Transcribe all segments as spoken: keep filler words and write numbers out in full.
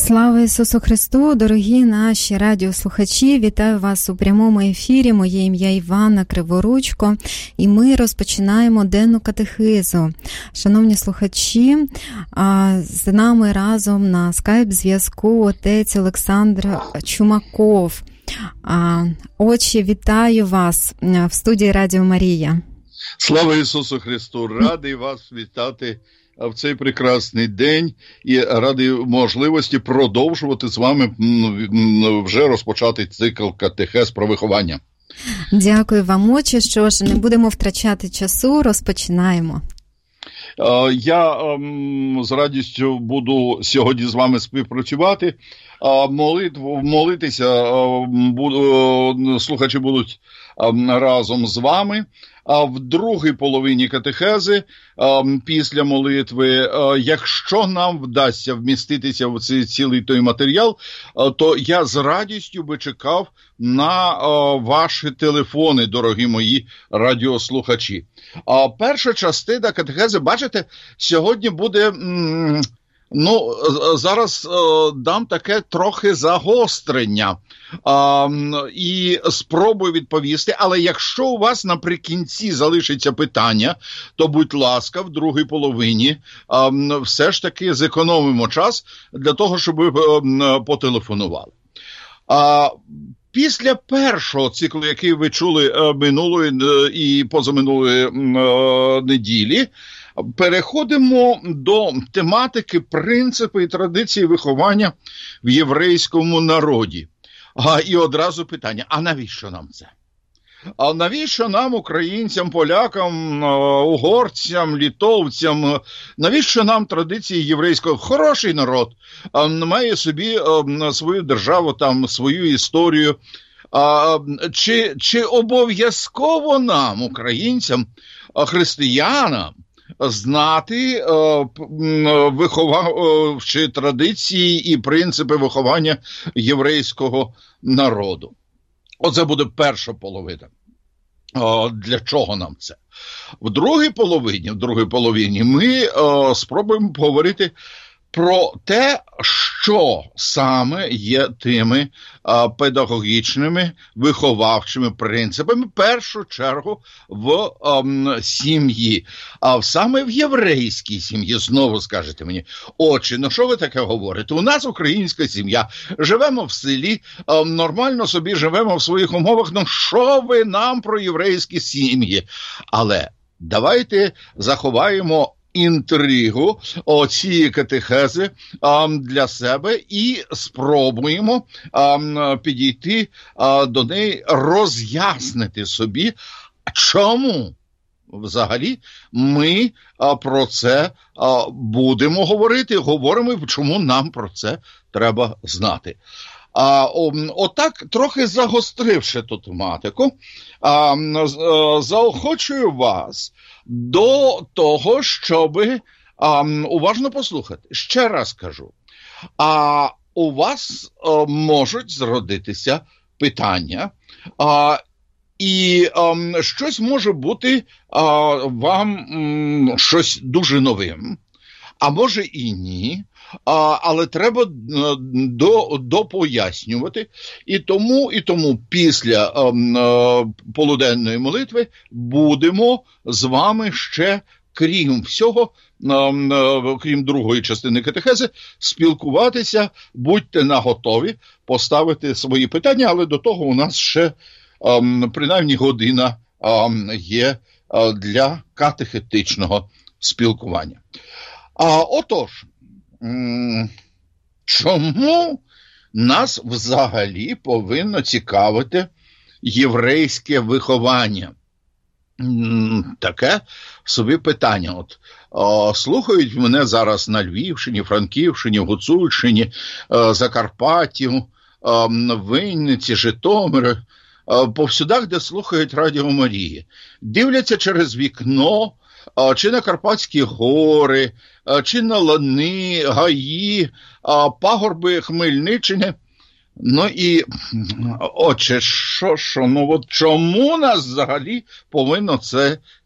Слава Ісусу Христу, дорогі наші радіослухачі, вітаю вас у прямому ефірі. Моє ім'я Іванна Криворучко, і ми розпочинаємо денну катехизу. Шановні слухачі, з нами разом на скайп-зв'язку отець Олександр Чумаков. Отче, вітаю вас в студії Радіо Марія. Слава Ісусу Христу! Радий вас вітати в цей прекрасний день і радий можливості продовжувати з вами вже розпочати цикл катехез про виховання. Дякую вам, отче. Що ж, не будемо втрачати часу, розпочинаємо. Я з радістю буду сьогодні з вами співпрацювати, молитву, молитися, слухачі будуть разом з вами. А в другій половині катехези, після молитви, якщо нам вдасться вміститися в цей цілий той матеріал, то я з радістю би чекав на ваші телефони, дорогі мої радіослухачі. А перша частина катехези, бачите, сьогодні буде... Ну, зараз е, дам таке трохи загострення е, і спробую відповісти, але якщо у вас наприкінці залишиться питання, то, будь ласка, в другій половині е, все ж таки зекономимо час для того, щоб ви е, потелефонували. Е, Після першого циклу, який ви чули е, минулої е, і позаминулої е, неділі, переходимо до тематики принципи і традиції виховання в єврейському народі. А, і одразу питання, а навіщо нам це? А навіщо нам, українцям, полякам, угорцям, литовцям, навіщо нам традиції єврейського? Хороший народ, має собі свою державу, там, свою історію. А, чи, чи обов'язково нам, українцям, християнам, знати виховавчі традиції і принципи виховання єврейського народу? Оце буде перша половина. Для чого нам це? В другій половині, в другій половині ми о, спробуємо поговорити про те, що саме є тими а, педагогічними виховавчими принципами, в першу чергу, в а, сім'ї. А саме в єврейській сім'ї, знову скажете мені, отче, ну що ви таке говорите? У нас українська сім'я, живемо в селі, а, нормально собі живемо в своїх умовах, ну що ви нам про єврейські сім'ї? Але давайте заховаємо інтригу цієї катехези а, для себе і спробуємо а, підійти а, до неї, роз'яснити собі, чому взагалі ми а, про це а, будемо говорити, говоримо, чому нам про це треба знати. А, о, отак, трохи загостривши ту тематику, а, а, заохочую вас до того, щоб а, уважно послухати. Ще раз кажу, а у вас а, можуть зродитися питання, а, і а, щось може бути а, вам м, щось дуже новим, а може і ні. А, але треба до, допояснювати. І тому, і тому після а, а, полуденної молитви будемо з вами ще, крім всього, а, а, крім другої частини катехези, спілкуватися. Будьте наготові поставити свої питання, але до того у нас ще а, принаймні година а, є а, для катехетичного спілкування. А, отож, чому нас взагалі повинно цікавити єврейське виховання? Таке собі питання. От, о, слухають мене зараз на Львівщині, Франківщині, Гуцульщині, о, Закарпатті, о, Вінниці, Житомирі, о, повсюдах, де слухають Радіо Марії. Дивляться через вікно, чи на Карпатські гори, чи на лани, гаї, пагорби Хмельниччини. Ну і, отче, що, що, ну от чому нас взагалі повинно це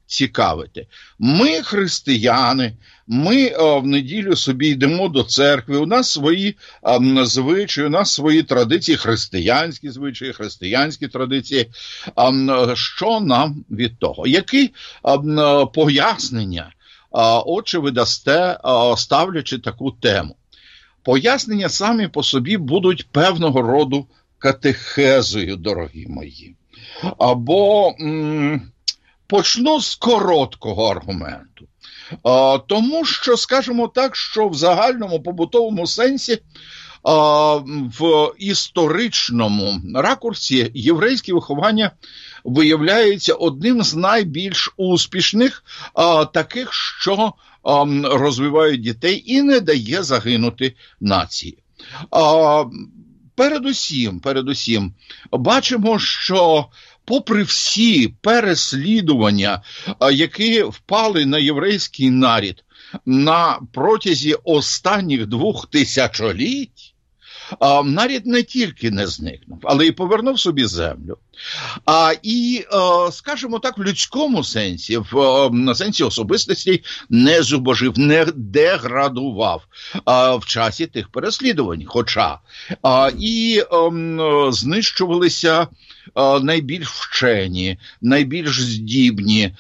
цікавити. Ми християни, ми о, в неділю собі йдемо до церкви, у нас свої о, звичаї, у нас свої традиції, християнські звичаї, християнські традиції. О, що нам від того? Які о, пояснення, о, отче, ви дасте, о, ставлячи таку тему? Пояснення самі по собі будуть певного роду катехезою, дорогі мої. Або м, почну з короткого аргументу. А, тому що, скажімо так, що в загальному побутовому сенсі, а, в історичному ракурсі єврейське виховання виявляється одним з найбільш успішних, а, таких, що а, розвивають дітей і не дає загинути нації. А, передусім, передусім, бачимо, що попри всі переслідування, які впали на єврейський народ на протязі останніх двох тисячоліть, народ не тільки не зникнув, але й повернув собі землю. А і, скажімо так, в людському сенсі, в на сенсі особистості не зубожив, не деградував в часі тих переслідувань. Хоча і знищувалися найбільш вчені, найбільш здібні,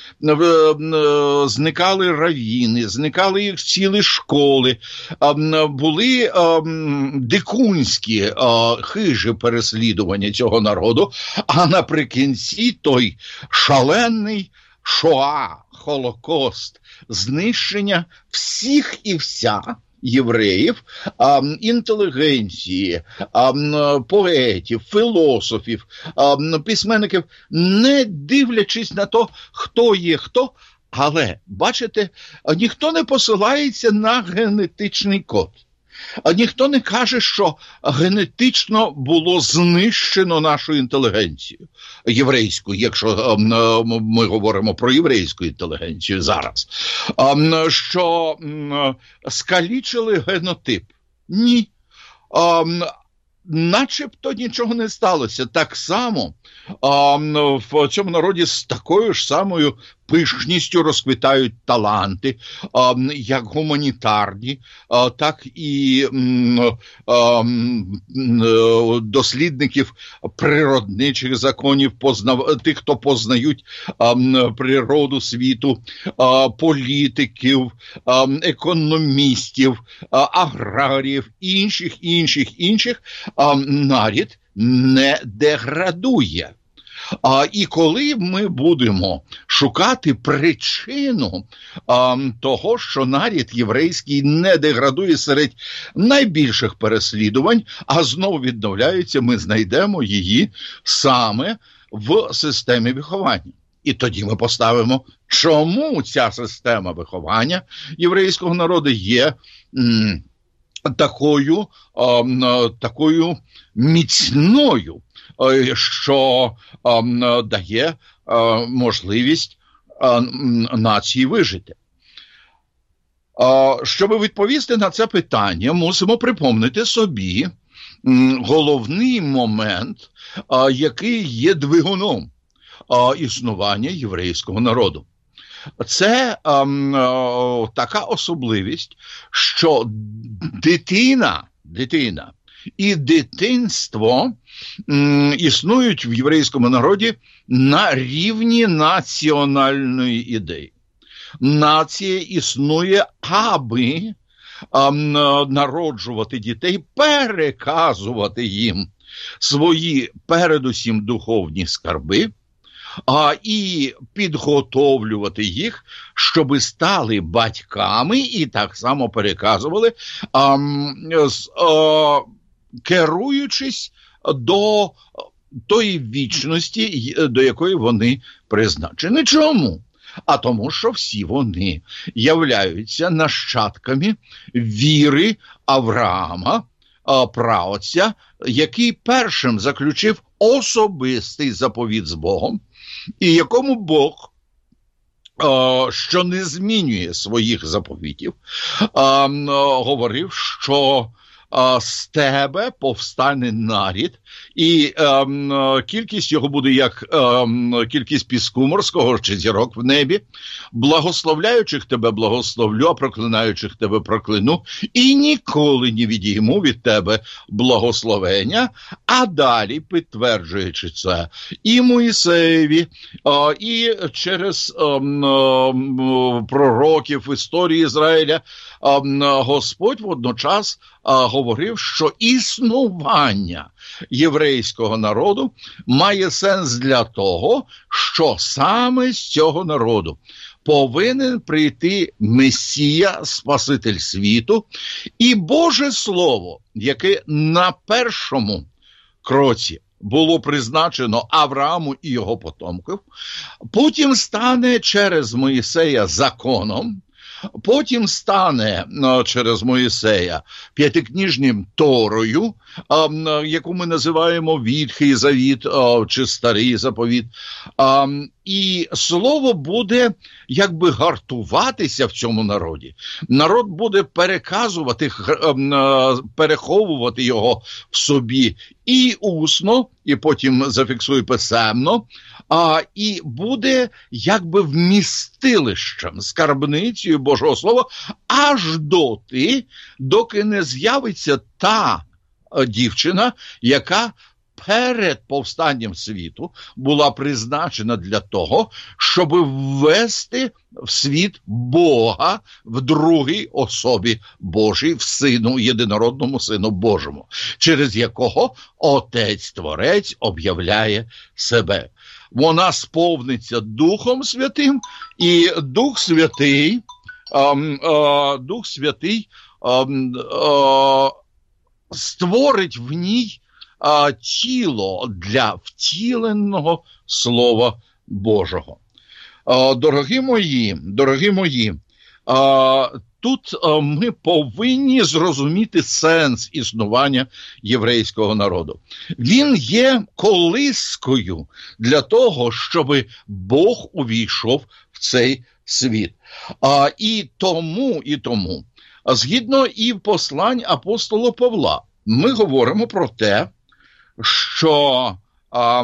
зникали равіни, зникали їх цілі школи, були дикунські хижі переслідування цього народу, а наприкінці той шалений Шоа, Холокост, знищення всіх і вся євреїв, а, інтелігенції, а, поетів, філософів, а, письменників, не дивлячись на то, хто є хто, але, бачите, ніхто не посилається на генетичний код. Ніхто не каже, що генетично було знищено нашу інтелігенцію єврейську, якщо ми говоримо про єврейську інтелігенцію зараз, що скалічили генотип. Ні. Начебто нічого не сталося. Так само а, в цьому народі з такою ж самою пишністю розквітають таланти, а, як гуманітарні, а, так і м, а, м, дослідників природничих законів, познав... тих, хто познають а, природу світу, а, політиків, а, економістів, а, аграріїв, інших, інших, інших, а, народ не деградує. А, і коли ми будемо шукати причину а, того, що народ єврейський не деградує серед найбільших переслідувань, а знову відновляється, ми знайдемо її саме в системі виховання. І тоді ми поставимо, чому ця система виховання єврейського народу є м, такою, а, такою міцною, що а, дає а, можливість а, нації вижити. А, щоб відповісти на це питання, мусимо припомнити собі м, головний момент, а, який є двигуном а, існування єврейського народу. Це а, а, така особливість, що дитина, дитина і дитинство м, існують в єврейському народі на рівні національної ідеї. Нація існує, аби а, народжувати дітей, переказувати їм свої, передусім, духовні скарби, а, і підготовлювати їх, щоби стали батьками і так само переказували, а, а, керуючись до тої вічності, до якої вони призначені. Чому? А тому, що всі вони являються нащадками віри Авраама, праотця, який першим заключив особистий заповіт з Богом, і якому Бог, що не змінює своїх заповітів, говорив, що з тебе повстане нарід, і е, кількість його буде як е, кількість піску морського чи зірок в небі. Благословляючих тебе благословлю, а проклинаючих тебе прокляну, і ніколи не відійму від тебе благословення. А далі, підтверджуючи це, і Моїсеєві, е, і через е, е, пророків історії Ізраїля, е, Господь водночас говорив, що існування єврейського народу має сенс для того, що саме з цього народу повинен прийти Месія, Спаситель світу, і Боже Слово, яке на першому кроці було призначено Аврааму і його потомків, потім стане через Моїсея законом, потім стане через Моїсея п'ятикнижнім Торою, яку ми називаємо Ветхий Завіт чи Старий Заповіт. І слово буде якби гартуватися в цьому народі. Народ буде переказувати, переховувати його в собі і усно, і потім зафіксує писемно, а, і буде якби вмістилищем, скарбницею Божого Слова, аж доти, доки не з'явиться та дівчина, яка перед повстанням світу була призначена для того, щоб ввести в світ Бога в другій особі Божій, в Сину, єдинородному Сину Божому, через якого Отець-Творець об'являє себе. Вона сповниться Духом Святим, і Дух Святий, ем, е, Дух Святий ем, е, створить в ній а, тіло для втіленого Слова Божого. А, дорогі мої, дорогі мої, а, тут а, ми повинні зрозуміти сенс існування єврейського народу. Він є колискою для того, щоб Бог увійшов в цей світ. А, і тому, і тому, згідно і послань апостола Павла, ми говоримо про те, що а,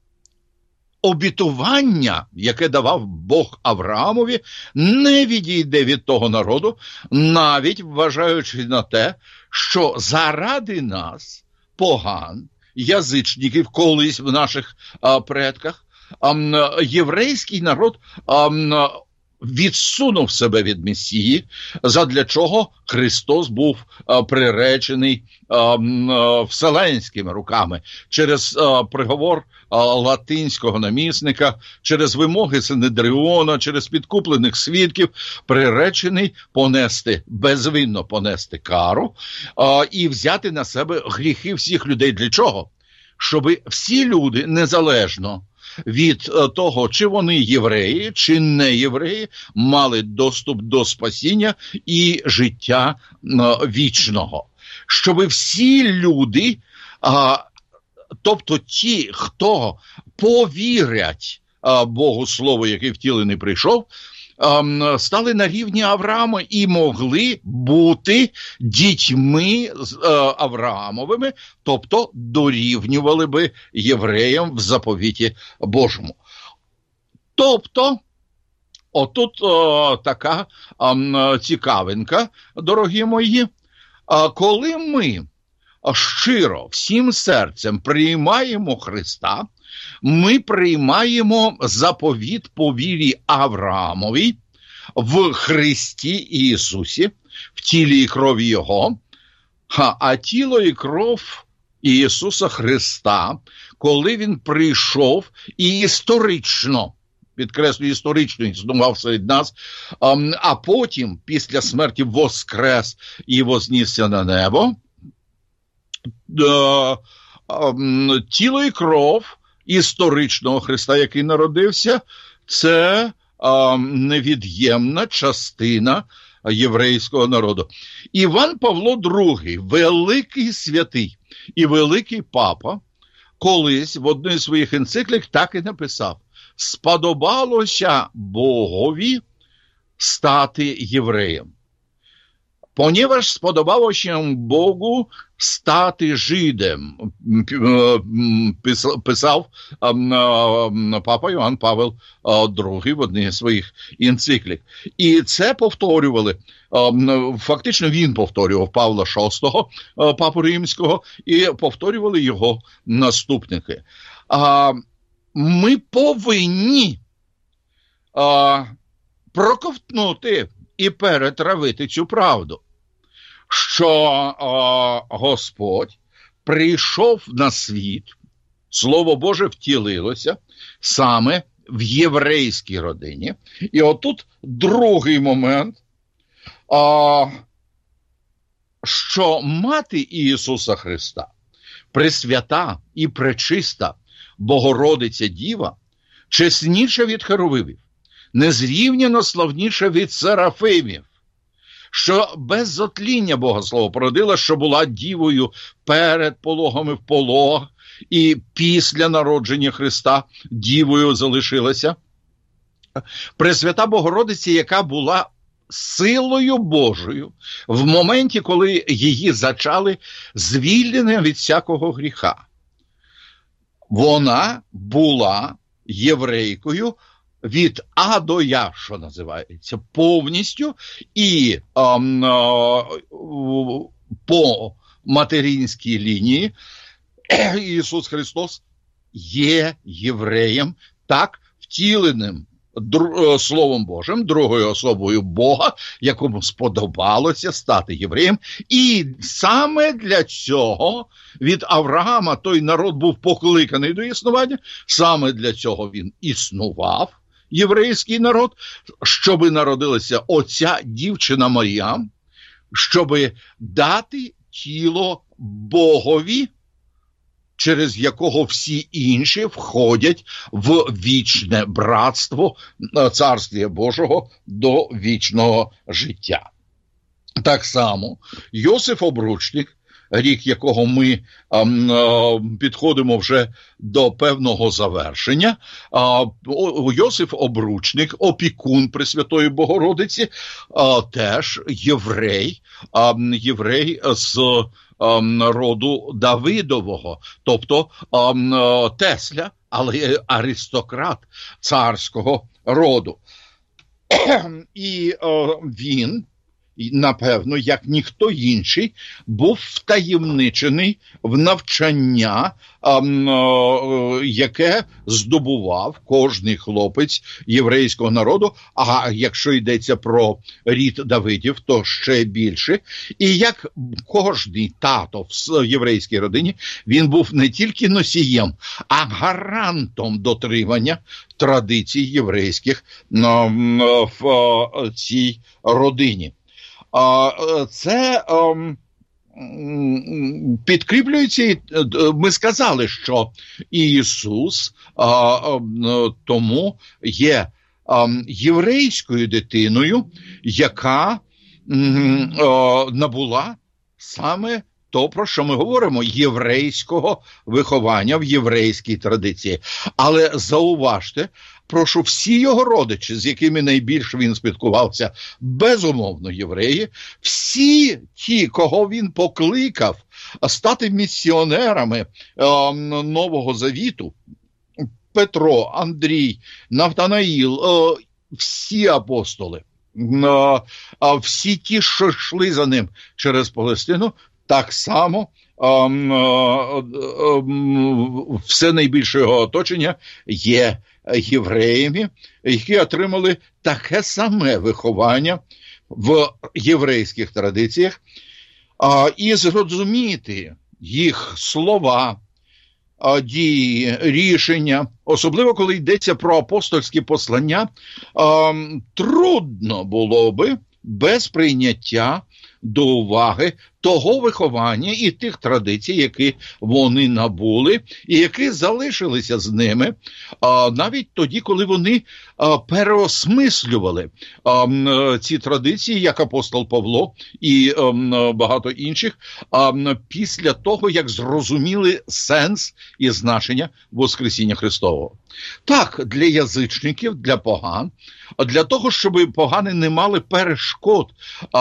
обітування, яке давав Бог Авраамові, не відійде від того народу, навіть вважаючи на те, що заради нас, поган, язичників колись в наших а, предках, а, єврейський народ а, відсунув себе від Месії, задля чого Христос був а, приречений а, а, вселенськими руками через а, приговор а, латинського намісника, через вимоги Синедріона, через підкуплених свідків, приречений понести, безвинно понести кару а, і взяти на себе гріхи всіх людей. Для чого? Щоб всі люди, незалежно від того, чи вони євреї, чи не євреї, мали доступ до спасіння і життя вічного. Щоб всі люди, тобто ті, хто повірять Богу Слову, який втілений прийшов, стали на рівні Авраама і могли бути дітьми Авраамовими, тобто дорівнювали би євреям в заповіті Божому. Тобто, отут о, така о, цікавинка, дорогі мої, а коли ми щиро, всім серцем приймаємо Христа, ми приймаємо заповіт по вірі Авраамовій в Христі Ісусі, в тілі і крові Його, а тіло і кров Ісуса Христа, коли Він прийшов і історично, підкреслюю, історично існував серед нас, а потім, після смерті, воскрес і вознісся на небо, тіло і кров історичного Христа, який народився, це а, невід'ємна частина єврейського народу. Іван Павло другий, великий святий і великий папа, колись в одній з своїх енциклік так і написав: «Сподобалося Богові стати євреєм». Ponieważ spodobało się Bogu stати Żydem, писав папа Йоанн Павел другий в одній з своїх енциклік. І це повторювали, фактично він повторював Павла шостого, папу Римського, і повторювали його наступники. Ми повинні проковтнути і перетравити цю правду, що о, Господь прийшов на світ, Слово Боже втілилося саме в єврейській родині. І отут другий момент, о, що мати Ісуса Христа, пресвята і пречиста Богородиця Діва, чесніша від херовимів, незрівняно славніша від серафимів, що без зотління Богослова породила, що була дівою перед пологами в пологах, і після народження Христа дівою залишилася. Пресвята Богородиця, яка була силою Божою в моменті, коли її зачали, звільнена від всякого гріха. Вона була єврейкою від А до Я, що називається, повністю, і ем, е, по материнській лінії Ісус Христос є євреєм, так, втіленим дру, Словом Божим, другою особою Бога, якому сподобалося стати євреєм. І саме для цього від Авраама той народ був покликаний до існування, саме для цього він існував, єврейський народ, щоби народилася оця дівчина Марія, щоби дати тіло Богові, через якого всі інші входять в вічне братство Царствія Божого до вічного життя. Так само Йосиф Обручник, рік якого ми а, а, підходимо вже до певного завершення, а, Йосиф Обручник, опікун Пресвятої Богородиці, а, теж єврей, а, єврей з а, роду Давидового, тобто а, Тесля, але аристократ царського роду. І а, він, напевно, як ніхто інший, був втаємничений в навчання, яке здобував кожний хлопець єврейського народу, а якщо йдеться про рід Давидів, то ще більше. І як кожний тато в єврейській родині, він був не тільки носієм, а гарантом дотримання традицій єврейських в цій родині. Це підкріплюється, ми сказали, що Ісус тому є єврейською дитиною, яка набула саме то, про що ми говоримо, єврейського виховання в єврейській традиції. Але зауважте, прошу, всі його родичі, з якими найбільше він спілкувався, безумовно євреї, всі ті, кого він покликав стати місіонерами е, Нового Завіту, Петро, Андрій, Навтанаїл, е, всі апостоли, е, всі ті, що йшли за ним через Палестину, так само е, е, е, все найбільше його оточення є євреями, які отримали таке саме виховання в єврейських традиціях, а, і зрозуміти їх слова, а, дії, рішення, особливо коли йдеться про апостольські послання, а, трудно було би без прийняття до уваги того виховання і тих традицій, які вони набули, і які залишилися з ними, а, навіть тоді, коли вони а, переосмислювали а, ці традиції, як апостол Павло і а, багато інших, а, після того, як зрозуміли сенс і значення Воскресіння Христового. Так, для язичників, для поган, для того, щоб погани не мали перешкод а,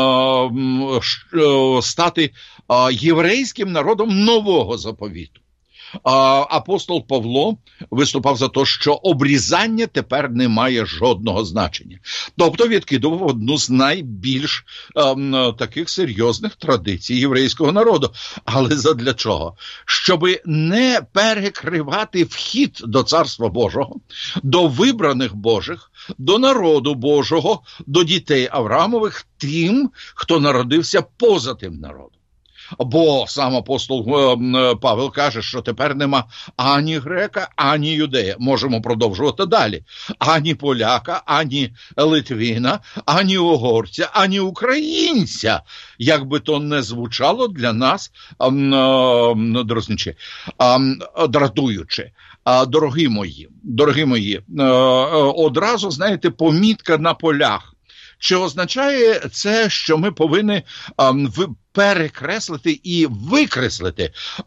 а, стати а, єврейським народом нового заповіту. А, апостол Павло виступав за те, що обрізання тепер не має жодного значення. Тобто відкидував одну з найбільш а, таких серйозних традицій єврейського народу. Але задля чого? Щоби не перекривати вхід до Царства Божого, до вибраних Божих, до народу Божого, до дітей Авраамових тим, хто народився поза тим народом. Бо сам апостол Павел каже, що тепер нема ані грека, ані юдея. Можемо продовжувати далі. Ані поляка, ані литвина, ані угорця, ані українця. Як би то не звучало для нас дразнюче, дратуюче. Дорогі мої, дорогі мої, одразу, знаєте, помітка на полях. Чи означає це, що ми повинні в перекреслити і викреслити,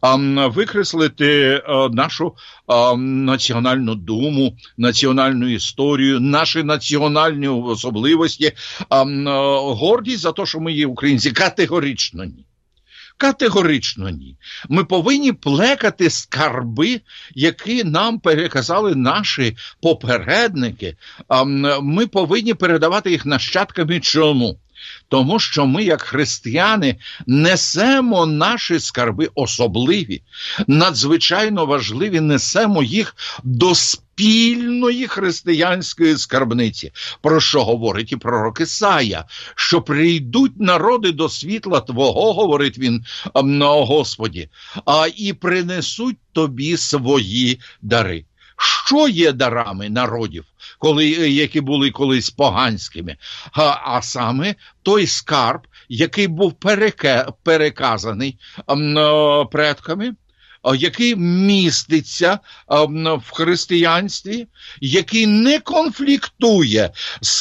викреслити нашу національну думу, національну історію, наші національні особливості, гордість за те, що ми є українці? Категорично ні. Категорично ні. Ми повинні плекати скарби, які нам переказали наші попередники. Ми повинні передавати їх нащадкам. Чому? Тому що ми, як християни, несемо наші скарби особливі, надзвичайно важливі, несемо їх до спільної християнської скарбниці. Про що говорить і пророк Ісая? Що прийдуть народи до світла Твого, говорить він, Господі, а і принесуть Тобі свої дари. Що є дарами народів, коли, які були колись поганськими? А, а саме той скарб, який був переке, переказаний а, предками, а, який міститься а, в християнстві, який не конфліктує з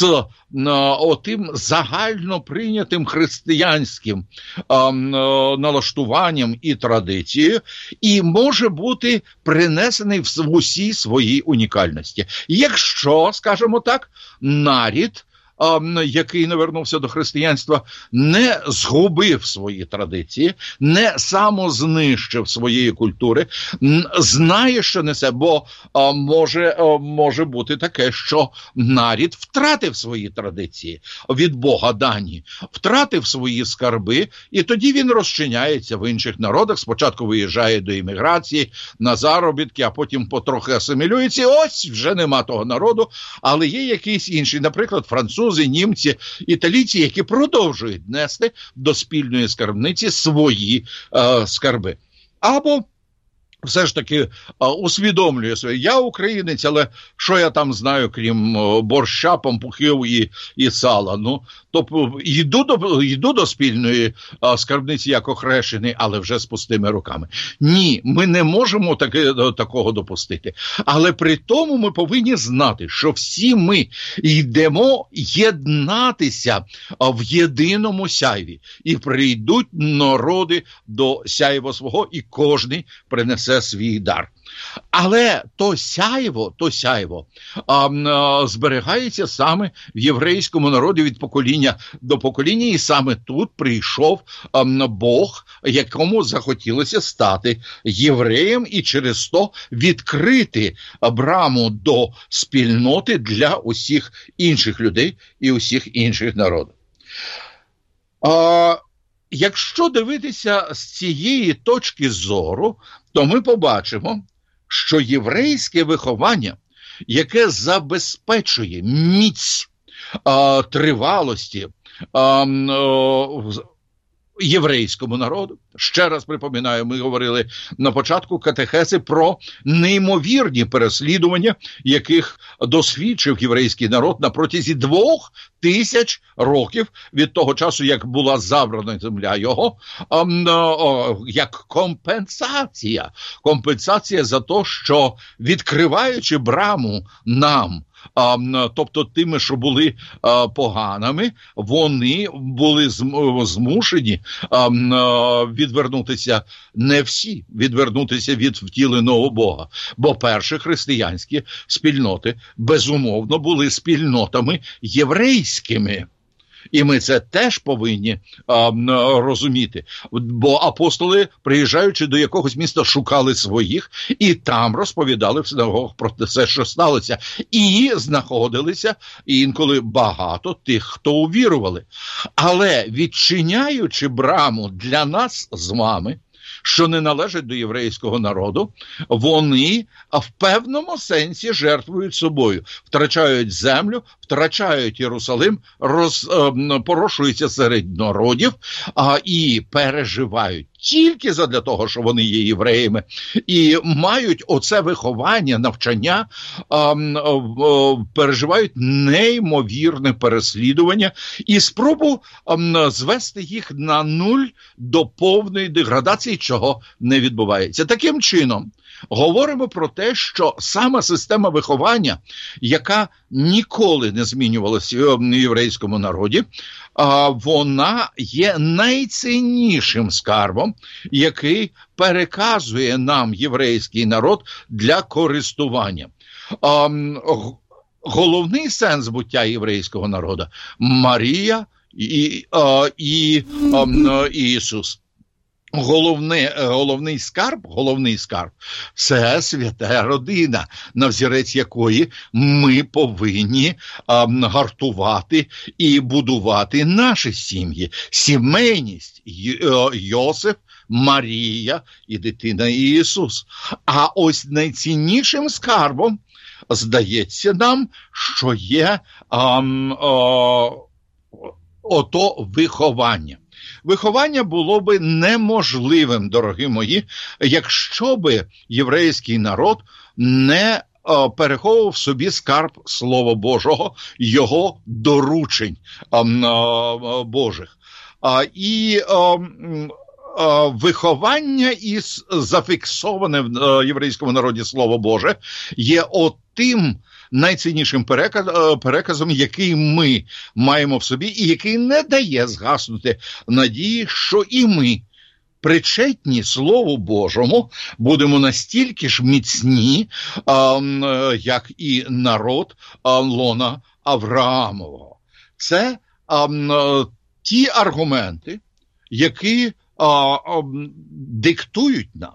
а, отим загально прийнятим християнським а, налаштуванням і традицією, і може бути принесений в усій своїй унікальності. Якщо, скажімо так, нарід, який не вернувся до християнства, не згубив свої традиції, не самознищив своєї культури, знає, що несе, бо а, може, а, може бути таке, що нарід втратив свої традиції, від Бога дані, втратив свої скарби, і тоді він розчиняється в інших народах, спочатку виїжджає до імміграції, на заробітки, а потім потрохи асимілюється, і ось вже нема того народу, але є якийсь інший, наприклад, французи, німці, італійці, які продовжують нести до спільної скарбниці свої е, скарби. Або все ж таки а, усвідомлює своє. Я українець, але що я там знаю, крім о, борща, пампухів і, і сала? Ну, тобто йду до, йду до спільної а, скарбниці як охрещений, але вже з пустими руками. Ні, ми не можемо таки, такого допустити. Але при тому ми повинні знати, що всі ми йдемо єднатися в єдиному сяйві. І прийдуть народи до сяйва свого, і кожний принесе свій дар. Але то сяйво, то сяйво а, а, зберігається саме в єврейському народі від покоління до покоління, і саме тут прийшов а, Бог, якому захотілося стати євреєм і через то відкрити браму до спільноти для усіх інших людей і усіх інших народів. А, якщо дивитися з цієї точки зору, то ми побачимо, що єврейське виховання, яке забезпечує міць а, тривалості, а, а, єврейському народу. Ще раз припоминаю, ми говорили на початку катехези про неймовірні переслідування, яких досвідчив єврейський народ на протязі двох тисяч років від того часу, як була забрана земля його, як компенсація. Компенсація за те, що відкриваючи браму нам, А, тобто тими, що були а, поганими, вони були змушені а, відвернутися, не всі, відвернутися від втіленого Бога. Бо перші християнські спільноти, безумовно, були спільнотами єврейськими. І ми це теж повинні а, розуміти. Бо апостоли, приїжджаючи до якогось міста, шукали своїх і там розповідали в синагогах про те, що сталося. І знаходилися інколи багато тих, хто увірували. Але відчиняючи браму для нас з вами, що не належать до єврейського народу, вони в певному сенсі жертвують собою. Втрачають землю, втрачають Єрусалим, роз, е, порошуються серед народів а, і переживають тільки задля того, що вони є євреями, і мають оце виховання, навчання, а, а, переживають неймовірне переслідування і спробу а, звести їх на нуль до повної деградації, чого не відбувається. Таким чином, говоримо про те, що сама система виховання, яка ніколи не змінювалася в єврейському народі, вона є найціннішим скарбом, який переказує нам єврейський народ для користування. Головний сенс буття єврейського народу – Марія і, і, і Ісус. Головне, головний скарб, головний скарб – це свята родина, на взірець якої ми повинні а, гартувати і будувати наші сім'ї. Сімейність Йосиф, Марія і дитина Ісус. А ось найціннішим скарбом, здається нам, що є а, а, ото виховання. Виховання було би неможливим, дорогі мої, якщо би єврейський народ не а, переховував собі скарб Слова Божого, його доручень а, а, Божих. А, і а, а, виховання із зафіксоване в єврейському народі Слово Боже є отим найціннішим переказом, який ми маємо в собі і який не дає згаснути надії, що і ми, причетні Слову Божому, будемо настільки ж міцні, а, як і народ а, лона Авраамового. Це а, ті аргументи, які а, а, диктують нам,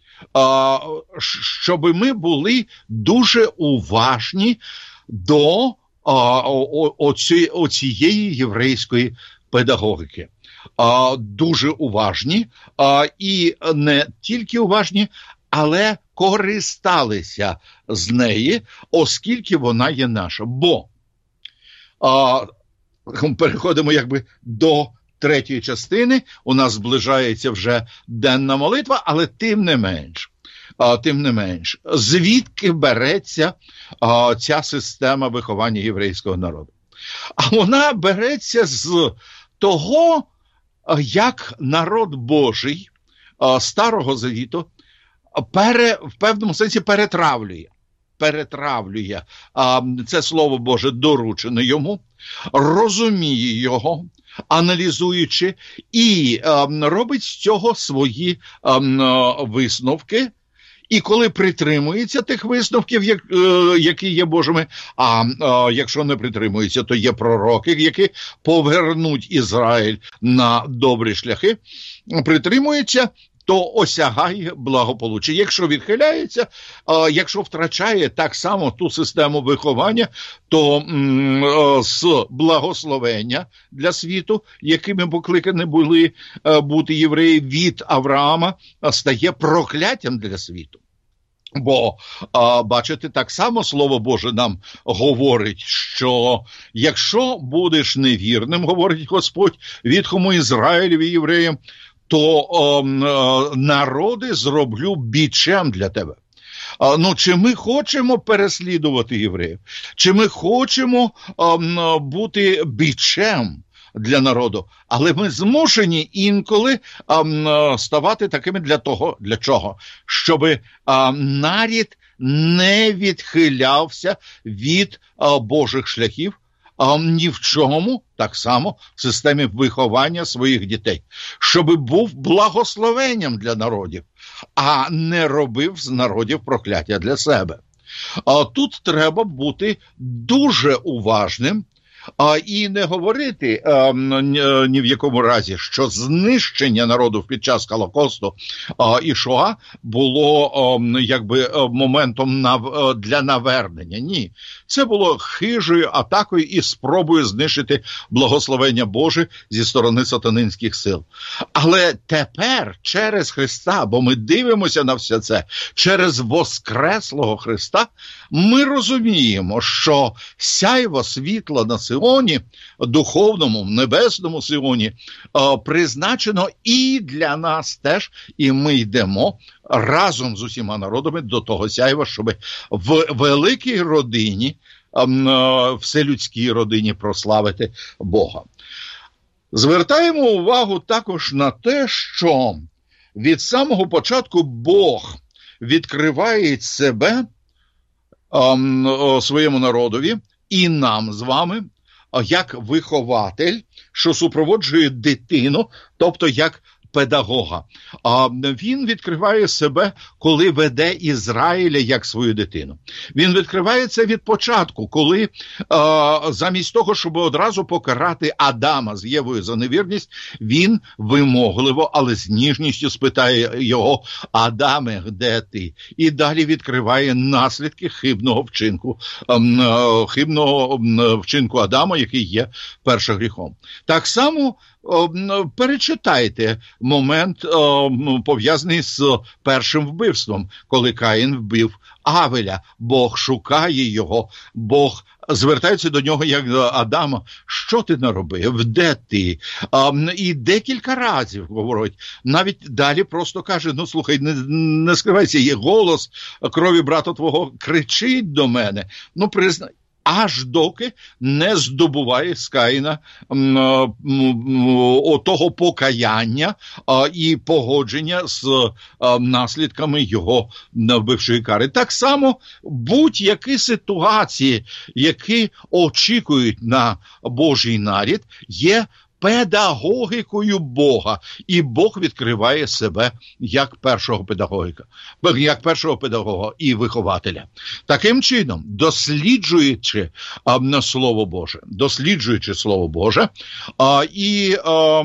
щоб ми були дуже уважні до а, оці, оцієї єврейської педагогіки. А, дуже уважні, а, і не тільки уважні, але користалися з неї, оскільки вона є наша. Бо а, переходимо якби до третьої частини, у нас зближається вже денна молитва, але тим не менш, а, тим не менш, звідки береться а, ця система виховання єврейського народу? А вона береться з того, як народ Божий а, Старого Завіту пере, в певному сенсі перетравлює. перетравлює а, це Слово Боже, доручене йому, розуміє його, аналізуючи, і а, робить з цього свої а, висновки. І коли притримується тих висновків, як, е, які є Божими, а е, якщо не притримується, то є пророки, які повернуть Ізраїль на добрі шляхи, притримується, то осягає благополуччя. Якщо відхиляється, а якщо втрачає так само ту систему виховання, то м, а, з благословення для світу, якими покликані були а, бути євреї від Авраама, а, стає прокляттям для світу. Бо, а, бачите, так само Слово Боже нам говорить, що якщо будеш невірним, говорить Господь, відхому Ізраїлеві євреям, то а, а, народи зроблю бичем для тебе. А, ну, чи ми хочемо переслідувати євреїв? Чи ми хочемо а, бути бичем для народу? Але ми змушені інколи а, ставати такими для того, для чого? Щоб а, нарід не відхилявся від а, Божих шляхів, а ні в чому, так само в системі виховання своїх дітей. Щоб був благословенням для народів, а не робив з народів прокляття для себе. А тут треба бути дуже уважним, а, і не говорити а, ні в якому разі, що знищення народу під час Голокосту а, і Шоа було а, якби моментом нав... для навернення. Ні. Це було хижою атакою і спробою знищити благословення Боже зі сторони сатанинських сил. Але тепер через Христа, бо ми дивимося на все це, через воскреслого Христа, ми розуміємо, що сяйво світла на Сіоні, духовному, небесному Сіоні, призначено і для нас теж, і ми йдемо разом з усіма народами до того сяйва, щоб в великій родині, вселюдській родині прославити Бога. Звертаємо увагу також на те, що від самого початку Бог відкриває себе своєму народові і нам з вами, як вихователь, що супроводжує дитину, тобто як педагога. А він відкриває себе, коли веде Ізраїля як свою дитину. Він відкриває це від початку, коли а, замість того, щоб одразу покарати Адама з Євою за невірність, він вимогливо, але з ніжністю спитає його: Адаме, де ти? І далі відкриває наслідки хибного вчинку, а, хибного вчинку Адама, який є першим гріхом. Так само перечитайте момент, пов'язаний з першим вбивством, коли Каїн вбив Авеля. Бог шукає його, Бог звертається до нього як до Адама: що ти наробив, де ти? І декілька разів говорить, навіть далі просто каже: ну слухай, не, не скривайся, є голос крові брата твого кричить до мене, ну признай. Аж доки не здобуває з Каїна отого покаяння а, і погодження з а, наслідками його вбивчої кари. Так само будь-які ситуації, які очікують на Божий нарід, є педагогікою Бога, і Бог відкриває себе як першого педагогіка, як першого педагога і вихователя. Таким чином, досліджуючи а, Слово Боже, досліджуючи Слово Боже, а, і а,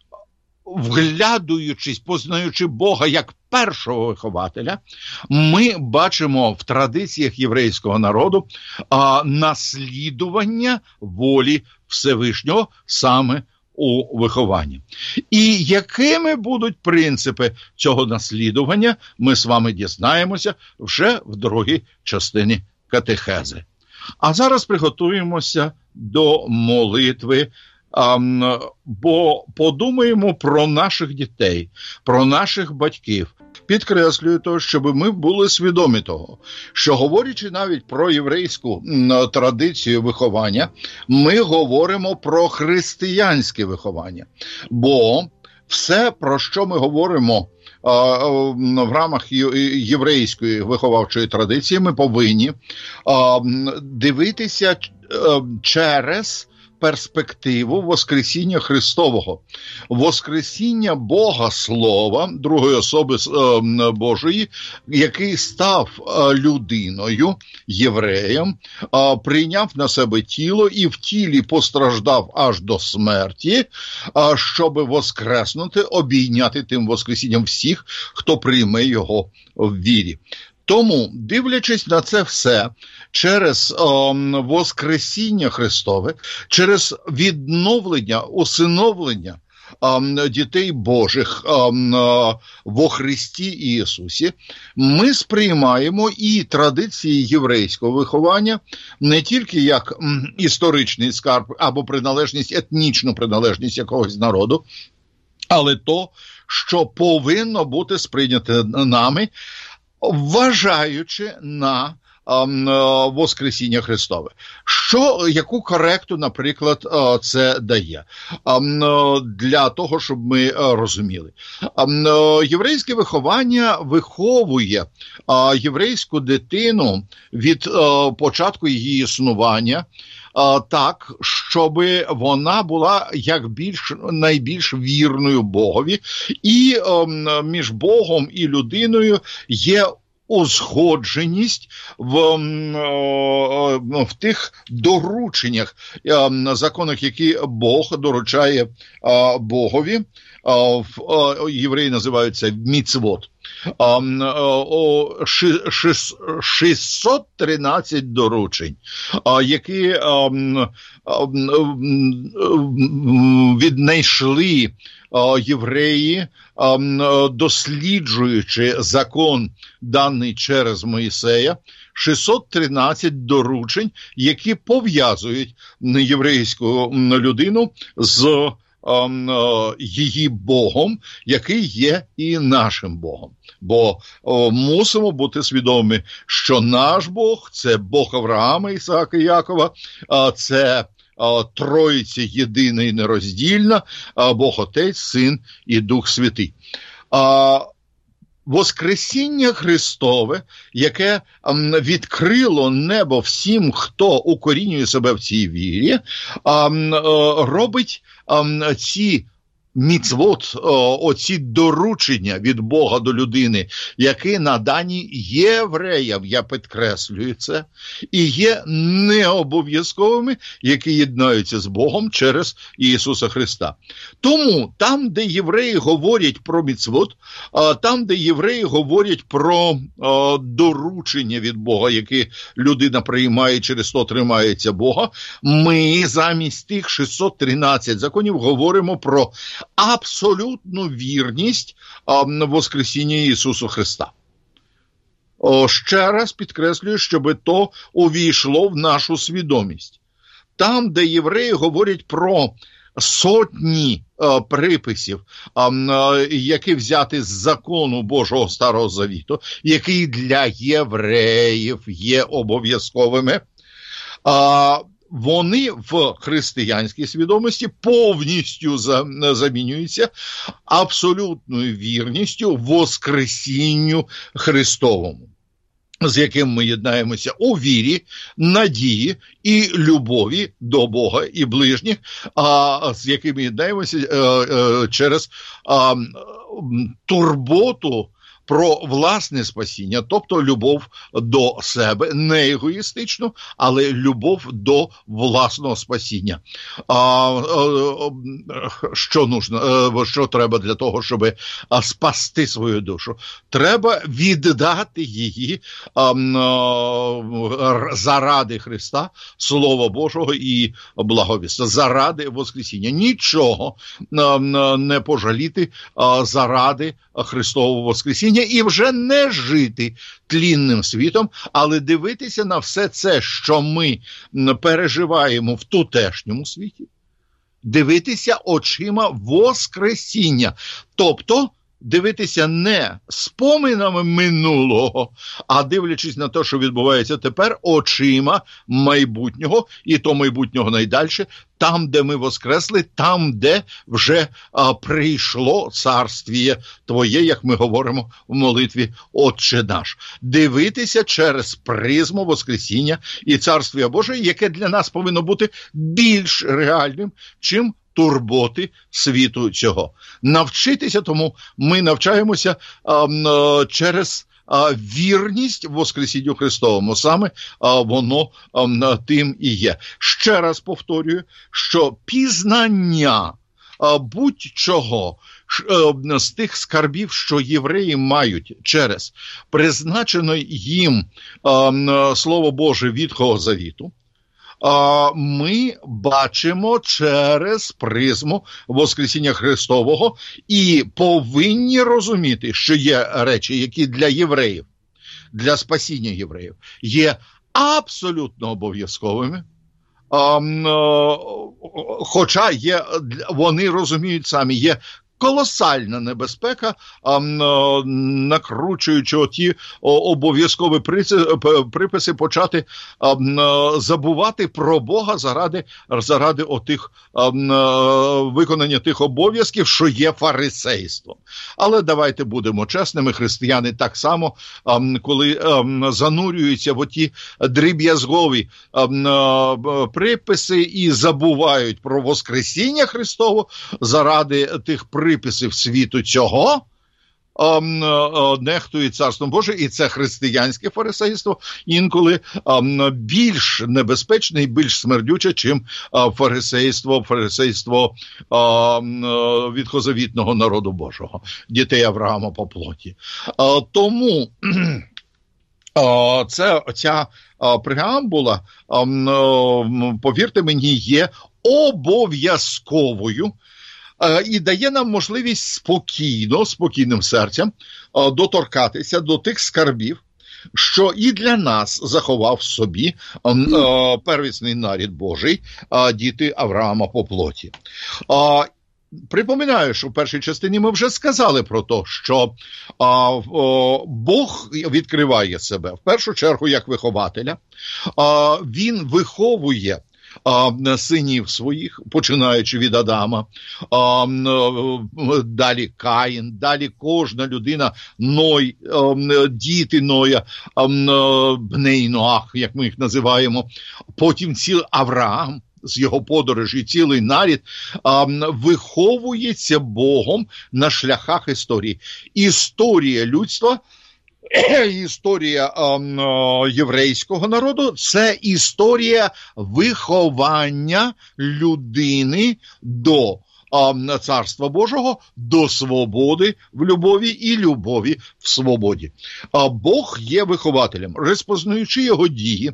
вглядуючись, познаючи Бога як першого вихователя, ми бачимо в традиціях єврейського народу а, наслідування волі Всевишнього саме у вихованні. І якими будуть принципи цього наслідування, ми з вами дізнаємося вже в другій частині катехези. А зараз приготуємося до молитви, бо подумаємо про наших дітей, про наших батьків. Підкреслюю то, щоб ми були свідомі того, що, говорячи навіть про єврейську традицію виховання, ми говоримо про християнське виховання. Бо все, про що ми говоримо в рамах єврейської виховавчої традиції, ми повинні дивитися через перспективу Воскресіння Христового. Воскресіння Бога Слова, другої особи е, Божої, який став е, людиною, євреєм, е, прийняв на себе тіло і в тілі постраждав аж до смерті, е, щоб воскреснути, обійняти тим воскресінням всіх, хто прийме його в вірі. Тому, дивлячись на це все, через о, Воскресіння Христове, через відновлення, усиновлення дітей Божих во Христі Ісусі, ми сприймаємо і традиції єврейського виховання не тільки як історичний скарб або приналежність, етнічну приналежність якогось народу, але то, що повинно бути сприйняте нами, вважаючи на Воскресіння Христове. Що, яку коректу, наприклад, це дає? Для того, щоб ми розуміли. Єврейське виховання виховує єврейську дитину від початку її існування так, щоб вона була як більш, найбільш вірною Богові, і між Богом і людиною є узгодженість в, в тих дорученнях, законах, які Бог доручає Богові. Євреї називаються міцвот. шістсот тринадцять доручень, які віднайшли євреї, досліджуючи закон, даний через Моїсея, шістсот тринадцять доручень, які пов'язують єврейську людину з її Богом, який є і нашим Богом. Бо о, мусимо бути свідомі, що наш Бог – це Бог Авраама, Ісаака і Якова, а це а, Троїця єдина і нероздільна, а, Бог Отець, Син і Дух Святий. А, Воскресіння Христове, яке м, відкрило небо всім, хто укорінює себе в цій вірі, а, м, робить а, ці міцвот, оці доручення від Бога до людини, які надані євреям, я підкреслюю це, і є необов'язковими, які єднаються з Богом через Ісуса Христа. Тому там, де євреї говорять про міцвот, там, де євреї говорять про доручення від Бога, які людина приймає, через то тримається Бога, ми замість тих шістсот тринадцять законів говоримо про абсолютну вірність а, Воскресіння Ісусу Христа. О, ще раз підкреслюю, щоб то увійшло в нашу свідомість. Там, де євреї говорять про сотні а, приписів, а, а, які взяті з закону Божого Старого Завіту, які для євреїв є обов'язковими, а, вони в християнській свідомості повністю замінюються абсолютною вірністю Воскресінню Христовому, з яким ми єднаємося у вірі, надії і любові до Бога і ближніх, а з якими єднаємося а, а, через а, турботу про власне спасіння, тобто любов до себе, не егоїстичну, але любов до власного спасіння. А, а, що нужно, що треба для того, щоб спасти свою душу? Треба віддати її а, а, заради Христа, Слова Божого і благовістя, заради Воскресіння. Нічого а, не пожаліти а, заради Христового Воскресіння і вже не жити тлінним світом, але дивитися на все це, що ми переживаємо в тутешньому світі, дивитися очима Воскресіння. Тобто дивитися не споминами минулого, а дивлячись на те, що відбувається тепер, очима майбутнього, і то майбутнього найдальше, там, де ми воскресли, там, де вже а, прийшло царствіє Твоє, як ми говоримо в молитві «Отче наш». Дивитися через призму Воскресіння і Царствія Божого, яке для нас повинно бути більш реальним, чим турботи світу цього. Навчитися тому ми навчаємося а, а, через а, вірність Воскресінню Христовому. Саме а, воно а, тим і є. Ще раз повторюю, що пізнання а, будь-чого а, з тих скарбів, що євреї мають через призначене їм а, Слово Боже Ветхого Завіту, ми бачимо через призму Воскресіння Христового і повинні розуміти, що є речі, які для євреїв, для спасіння євреїв, є абсолютно обов'язковими, хоча є, вони розуміють самі, є колосальна небезпека, накручуючи оті обов'язкові приписи, почати забувати про Бога заради, заради отих, виконання тих обов'язків, що є фарисейством. Але давайте будемо чесними, християни так само, коли занурюються в оті дріб'язкові приписи і забувають про Воскресіння Христове заради тих приписів, приписів світу цього, нехтує Царством Божим, і це християнське фарисейство інколи більш небезпечне і більш смердюче, чим фарисейство, фарисейство відхозавітного народу Божого, дітей Авраама по плоті. Тому це, ця преамбула, повірте мені, є обов'язковою і дає нам можливість спокійно, спокійним серцем доторкатися до тих скарбів, що і для нас заховав в собі первісний нарід Божий, діти Авраама по плоті. Припоминаю, що в першій частині ми вже сказали про те, що а, о, Бог відкриває себе в першу чергу як вихователя, а, він виховує а, синів своїх, починаючи від Адама, а, далі Каїн, далі кожна людина, Ной, а, діти Ноя, а, Бней Ноах, як ми їх називаємо, потім цілий Авраам, з його подорожі, цілий нарід а, виховується Богом на шляхах історії. Історія людства, історія а, а, єврейського народу – це історія виховання людини до а, Царства Божого, до свободи в любові і любові в свободі. А Бог є вихователем, розпізнаючи його дії,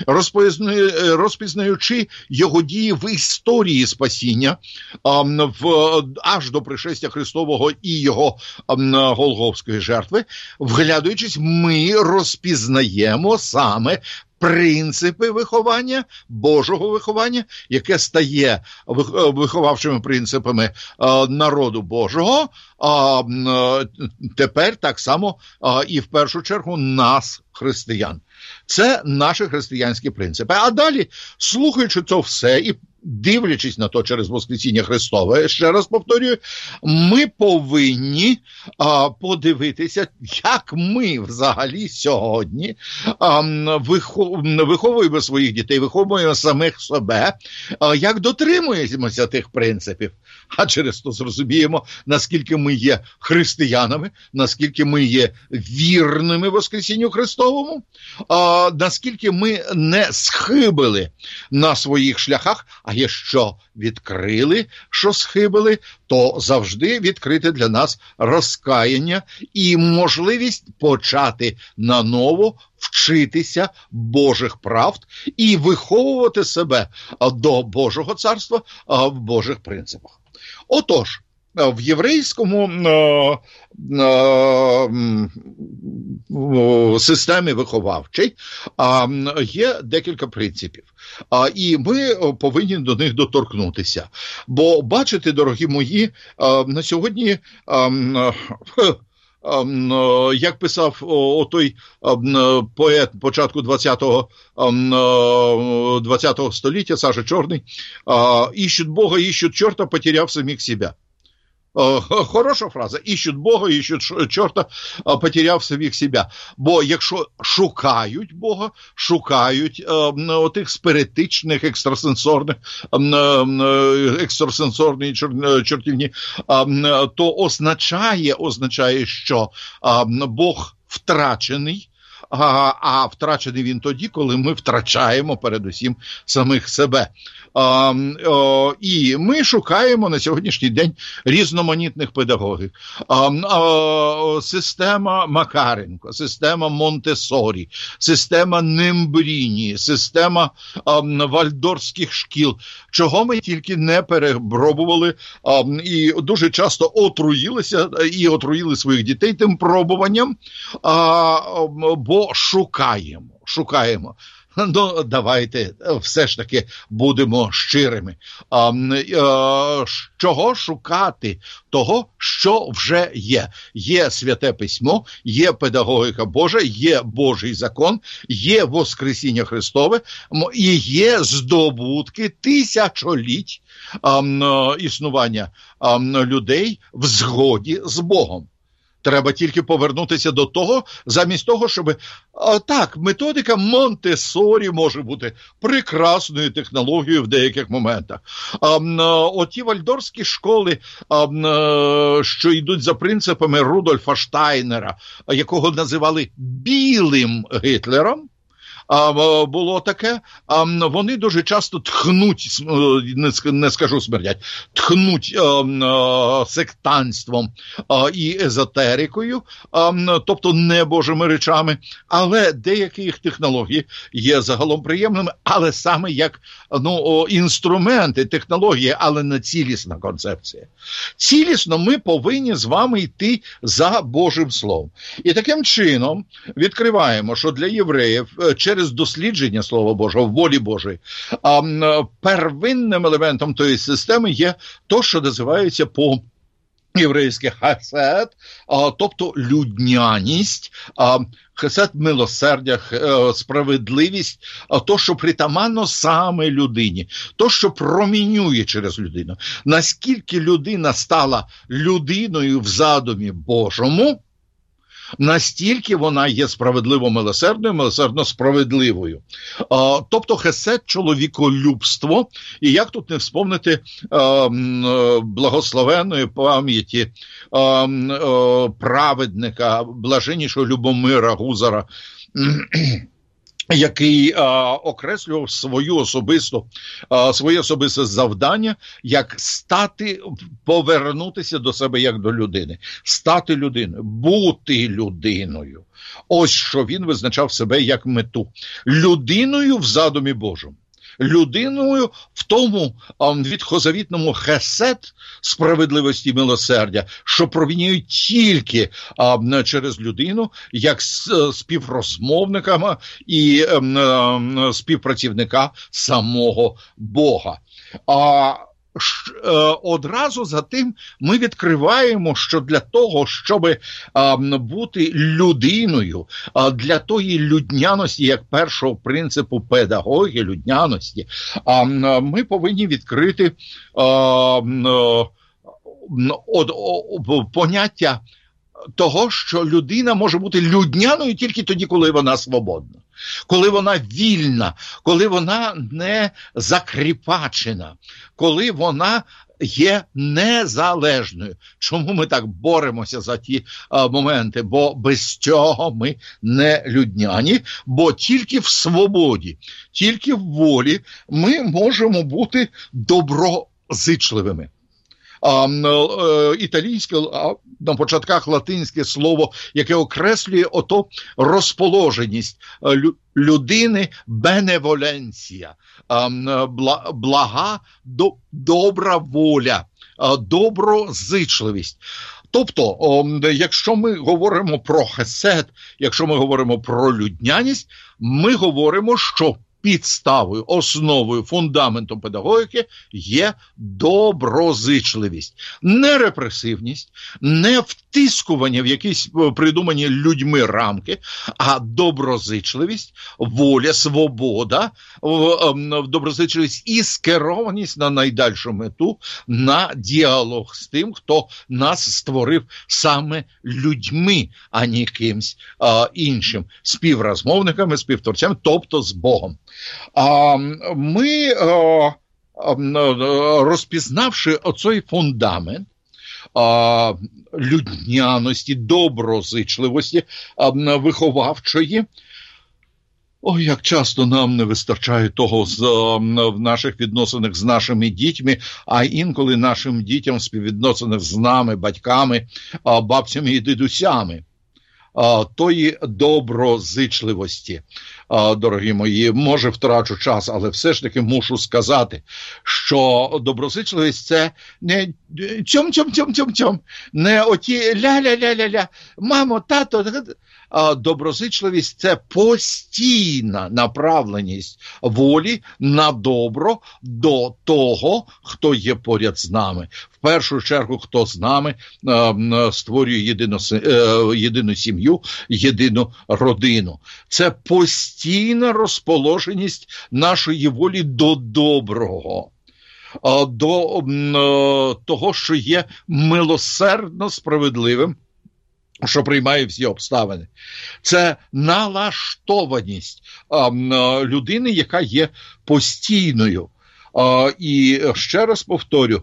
розпізнаючи його дії в історії спасіння, а, в, аж до пришестя Христового і його а, Голгофської жертви, вглядуючись, ми розпізнаємо саме принципи виховання, Божого виховання, яке стає виховавчими принципами народу Божого, а тепер так само і в першу чергу нас, християн. Це наші християнські принципи. А далі, слухаючи це все і дивлячись на то через Воскресіння Христове, ще раз повторюю, ми повинні а, подивитися, як ми взагалі сьогодні а, вихов... виховуємо своїх дітей, виховуємо самих себе, а, як дотримуємося тих принципів. А через то зрозуміємо, наскільки ми є християнами, наскільки ми є вірними Воскресінню Христовому, а, наскільки ми не схибили на своїх шляхах, а якщо відкрили, що схибили, то завжди відкрите для нас розкаяння і можливість почати наново вчитися Божих правд і виховувати себе до Божого царства в Божих принципах. Отож, в єврейському е, е, системі виховавчій е, є декілька принципів. А, і ми повинні до них доторкнутися. Бо, бачите, дорогі мої, а, на сьогодні, а, а, як писав отой поет початку двадцятого століття, Саша Чорний, «Іщуть Бога, іщуть чорта, потеряв самих себя». Хороша фраза. Іщуть Бога, іщуть чорта, потеряв самих себя. Бо якщо шукають Бога, шукають е, тих спиритичних, екстрасенсорних, е, екстрасенсорні чортівні, е, то означає, означає, що е, Бог втрачений, а, а втрачений він тоді, коли ми втрачаємо передусім самих себе. А, а, і ми шукаємо на сьогоднішній день різноманітних педагогів. А, а, система Макаренко, система Монтессорі, система Нембріні, система а, вальдорфських шкіл. Чого ми тільки не перепробували а, і дуже часто отруїлися і отруїли своїх дітей тим пробуванням, а, бо шукаємо, шукаємо. Ну, давайте все ж таки будемо щирими. А, а, чого шукати? Того, що вже є. Є Святе Письмо, є педагогіка Божа, є Божий закон, є Воскресіння Христове, і є здобутки тисячоліть а, існування а, людей в згоді з Богом. Треба тільки повернутися до того, замість того, щоб... А, так, методика Монтессорі може бути прекрасною технологією в деяких моментах. А, оті вальдорфські школи, а, що йдуть за принципами Рудольфа Штайнера, якого називали білим Гітлером, А, було таке, а, вони дуже часто тхнуть, не, не скажу смердять, тхнуть а, а, сектантством а, і езотерикою, а, тобто не божими речами, але деякі їх технології є загалом приємними, але саме як ну, інструменти, технології, але не цілісна концепція. Цілісно ми повинні з вами йти за Божим Словом. І таким чином відкриваємо, що для євреїв через дослідження Слова Божого в волі Божої первинним елементом тої системи є то, що називається по єврейське хесед, тобто людяність, хесед – милосердя, справедливість, то, що притаманно саме людині, то, що промінює через людину. Наскільки людина стала людиною в задумі Божому, настільки вона є справедливо-милосердною, милосердно-справедливою. А, тобто хесед – чоловіколюбство. І як тут не вспомнити а, благословенної пам'яті а, а, праведника, блаженнішого Любомира Гузара, який а, окреслював свою особисту, а, своє особисте завдання, як стати, повернутися до себе як до людини, стати людиною, бути людиною. Ось що він визначав себе як мету. Людиною в задумі Божому. Людиною в тому відхозавітному хесед справедливості і милосердя, що проміняють тільки а, через людину, як співрозмовниками і а, співпрацівника самого Бога. А одразу за тим ми відкриваємо, що для того, щоб а, бути людиною, а, для тої людняності, як першого принципу педагогії, людняності, а, ми повинні відкрити а, а, от, о, поняття того, що людина може бути людняною тільки тоді, коли вона свободна, коли вона вільна, коли вона не закріпачена, коли вона є незалежною. Чому ми так боремося за ті а, моменти? Бо без цього ми не людняні, бо тільки в свободі, тільки в волі ми можемо бути доброзичливими. А, а, італійське, а, на початках латинське слово, яке окреслює ото розположеність лю, людини, беневоленція, а, бла, блага, до, добра воля, а, доброзичливість. Тобто, о, якщо ми говоримо про хесед, якщо ми говоримо про людяність, ми говоримо, що підставою, основою, фундаментом педагогіки є доброзичливість. Не репресивність, не втискування в якісь придумані людьми рамки, а доброзичливість, воля, свобода, доброзичливість і скерованість на найдальшу мету, на діалог з тим, хто нас створив саме людьми, а не кимсь а, іншим, співрозмовниками, співтворцями, тобто з Богом. А, ми, а, розпізнавши оцей фундамент, а, людяності, доброзичливості, а, виховавчої. Ой, як часто нам не вистачає того з, в наших відносинах з нашими дітьми, а інколи нашим дітям в співвідносинах з нами, батьками, бабцями і дідусями. Тої доброзичливості, дорогі мої, може втрачу час, але все ж таки мушу сказати, що доброзичливість – це не цьом-цьом-цьом-цьом-цьом, не оті ля-ля-ля-ля-ля, мамо, тато. Доброзичливість – це постійна направленість волі на добро до того, хто є поряд з нами. В першу чергу, хто з нами створює єдину, єдину сім'ю, єдину родину. Це постійна розположеність нашої волі до доброго, до того, що є милосердно справедливим, що приймає всі обставини. Це налаштованість а, людини, яка є постійною. А, і ще раз повторю,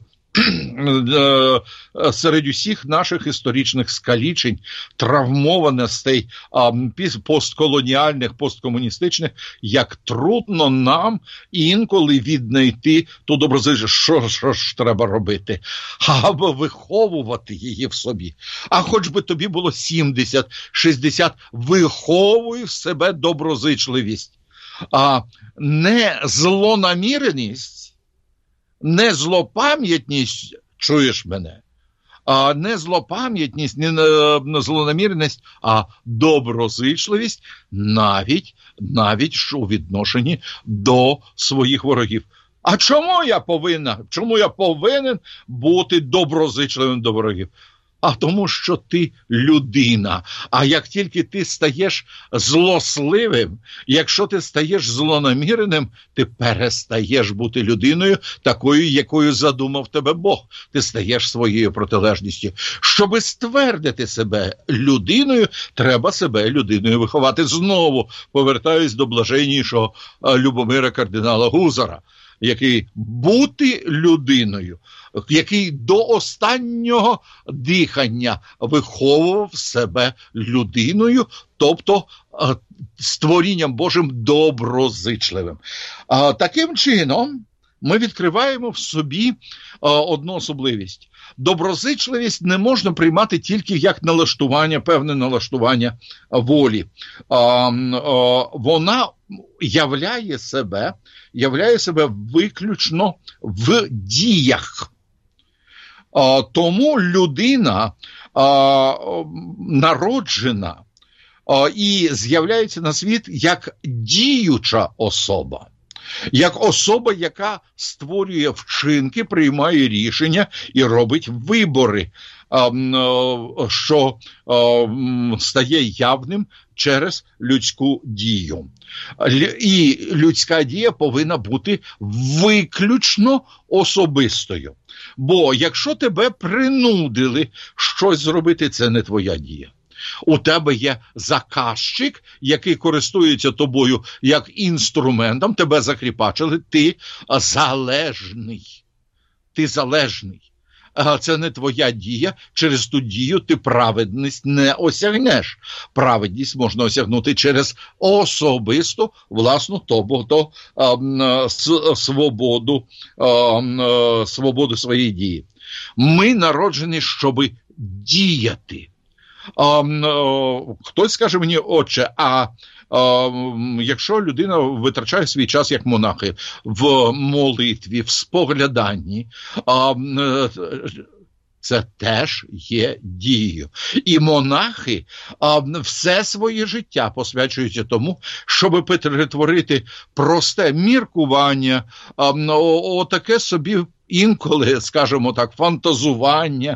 серед усіх наших історичних скалічень, травмованостей постколоніальних, посткомуністичних, як трудно нам інколи віднайти ту доброзичливість, що, що ж треба робити, або виховувати її в собі. А хоч би тобі було сімдесят, шістдесят, виховуй в себе доброзичливість, а не злонаміреність, не злопам'ятність, чуєш мене, а не злопам'ятність, не злонаміреність, а доброзичливість навіть, навіть що у відношенні до своїх ворогів. А чому я повинна, чому я повинен бути доброзичливим до ворогів? А тому, що ти людина. А як тільки ти стаєш злосливим, якщо ти стаєш злонаміреним, ти перестаєш бути людиною такою, якою задумав тебе Бог. Ти стаєш своєю протилежністю. Щоби ствердити себе людиною, треба себе людиною виховати. Знову повертаюсь до блаженнішого Любомира кардинала Гузара, який бути людиною, який до останнього дихання виховував себе людиною, тобто створінням Божим доброзичливим. Таким чином ми відкриваємо в собі одну особливість. Доброзичливість не можна приймати тільки як налаштування, певне налаштування волі. Вона являє себе, являє себе виключно в діях. Тому людина народжена і з'являється на світ як діюча особа. Як особа, яка створює вчинки, приймає рішення і робить вибори, що стає явним через людську дію. І людська дія повинна бути виключно особистою. Бо якщо тебе принудили щось зробити, це не твоя дія. У тебе є заказчик, який користується тобою як інструментом, тебе закріпачили, ти залежний. Ти залежний. Це не твоя дія, через ту дію ти праведність не осягнеш. Праведність можна осягнути через особисту, власну, тобто свободу, свободу своєї дії. Ми народжені, щоб діяти. Хтось скаже мені, отче, а якщо людина витрачає свій час як монахи в молитві, в спогляданні, це теж є дією. І монахи все своє життя посвячуються тому, щоб перетворити просте міркування, отаке собі інколи, скажімо так, фантазування,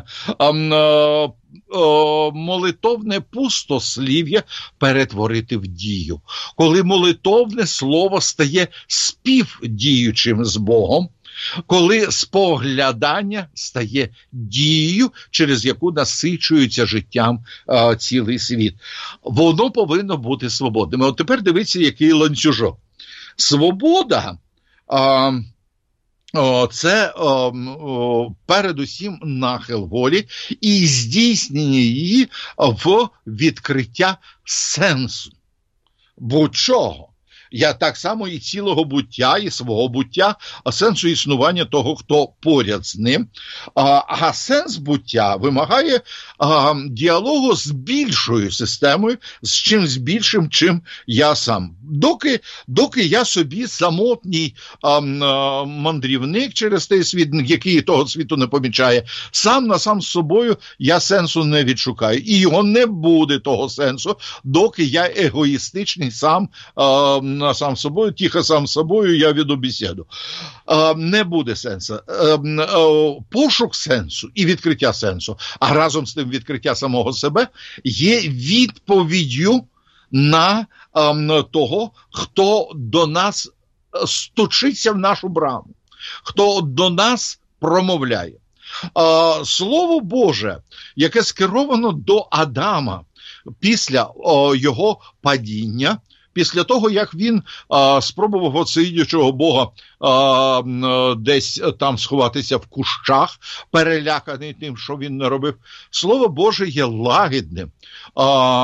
молитовне пустослів'я перетворити в дію. Коли молитовне слово стає співдіючим з Богом, коли споглядання стає дією, через яку насичується життям а, цілий світ. Воно повинно бути свободним. От тепер дивіться, який ланцюжок. Свобода, а, це о, о, передусім нахил волі і здійснення її в відкриття сенсу будь-чого. Я так само і цілого буття, і свого буття, а сенсу існування того, хто поряд з ним. А, а сенс буття вимагає а, діалогу з більшою системою, з чимсь більшим, чим я сам. Доки, доки я собі самотній а, а, мандрівник через той світ, який того світу не помічає, сам на сам з собою я сенсу не відшукаю. І його не буде, того сенсу, доки я егоїстичний сам а, на сам собою, тихо сам з собою, я веду бесіду. А, не буде сенсу. А, а, пошук сенсу і відкриття сенсу, а разом з тим відкриття самого себе, є відповіддю на а, того, хто до нас стучиться в нашу браму, хто до нас промовляє. А, Слово Боже, яке скеровано до Адама після о, його падіння, після того, як він а, спробував оцеїдючого Бога а, десь там сховатися в кущах, переляканий тим, що він не робив, Слово Боже є лагідним, а,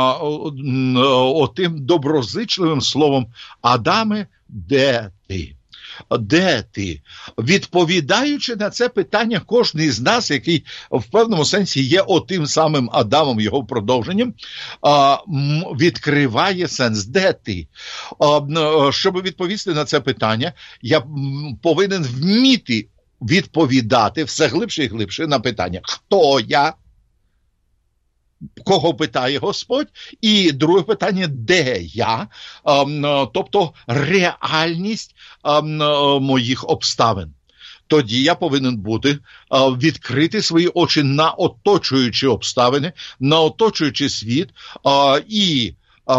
отим доброзичливим словом: Адаме, де ти? Де ти? Відповідаючи на це питання, кожен із нас, який в певному сенсі є отим самим Адамом, його продовженням, відкриває сенс. Де ти? Щоб відповісти на це питання, я повинен вміти відповідати все глибше і глибше на питання: хто я? Кого питає Господь? І друге питання: де я? Тобто реальність моїх обставин. Тоді я повинен бути відкрити свої очі на оточуючі обставини, на оточуючий світ і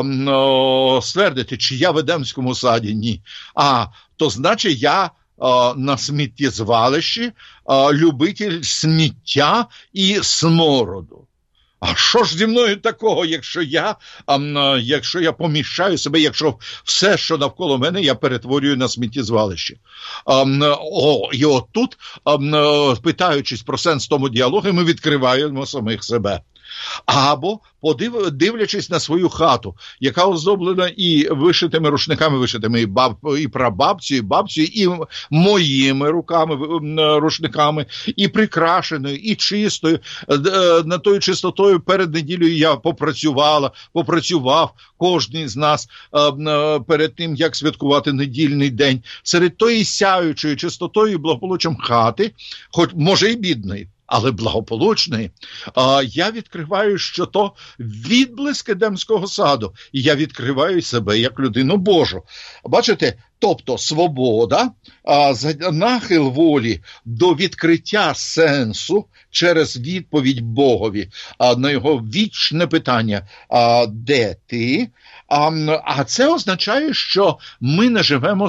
ствердити, чи я в Едемському саді? Ні. А, то значить я на сміттєзвалищі любитель сміття і смороду. А що ж зі мною такого, якщо я, а, якщо я поміщаю себе, якщо все, що навколо мене, я перетворюю на сміттєзвалище? А, о, і отут, а, питаючись про сенс тому діалогу, ми відкриваємо самих себе. Або, подив, дивлячись на свою хату, яка оздоблена і вишитими рушниками, вишитими і, баб, і прабабцю, і бабцю, і моїми руками, рушниками, і прикрашеною, і чистою. На тою чистотою перед неділею я попрацювала, попрацював кожен з нас перед тим, як святкувати недільний день. Серед тої сяючої чистотою і благополуччям хати, хоч може і бідної, але благополучної, а, я відкриваю, що то відблиск Едемського саду, і я відкриваю себе як людину Божу. Бачите, тобто свобода, а, нахил волі до відкриття сенсу через відповідь Богові а, на його вічне питання: а, де ти? А, а це означає, що ми не живемо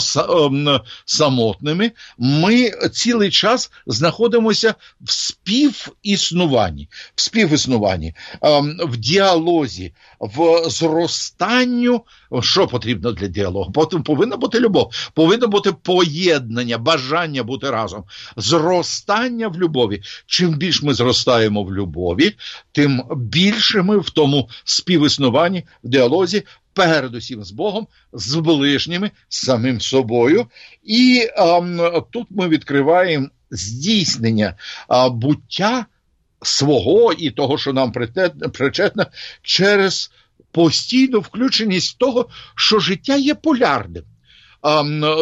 самотними, ми цілий час знаходимося в співіснуванні, в співіснуванні, в діалозі, в зростанню. Що потрібно для діалогу? Повинна бути любов, повинно бути поєднання, бажання бути разом, зростання в любові. Чим більше ми зростаємо в любові, тим більше ми в тому співіснуванні, в діалозі, передусім з Богом, з ближніми, з самим собою. І а, тут ми відкриваємо здійснення а, буття свого і того, що нам причетне, через постійну включеність того, що життя є полярним. А,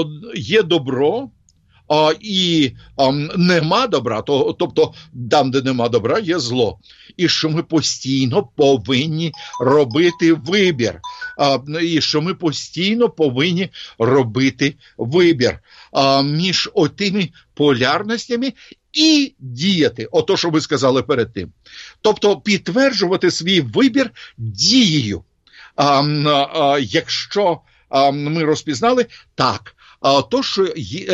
є добро, а, і а, нема добра, то, тобто там, де нема добра, є зло. І що ми постійно повинні робити вибір. А, і що ми постійно повинні робити вибір а, між отими полярностями і діяти. Ото, що ви сказали перед тим. Тобто підтверджувати свій вибір дією. А, а, якщо а, ми розпізнали, так, то, що,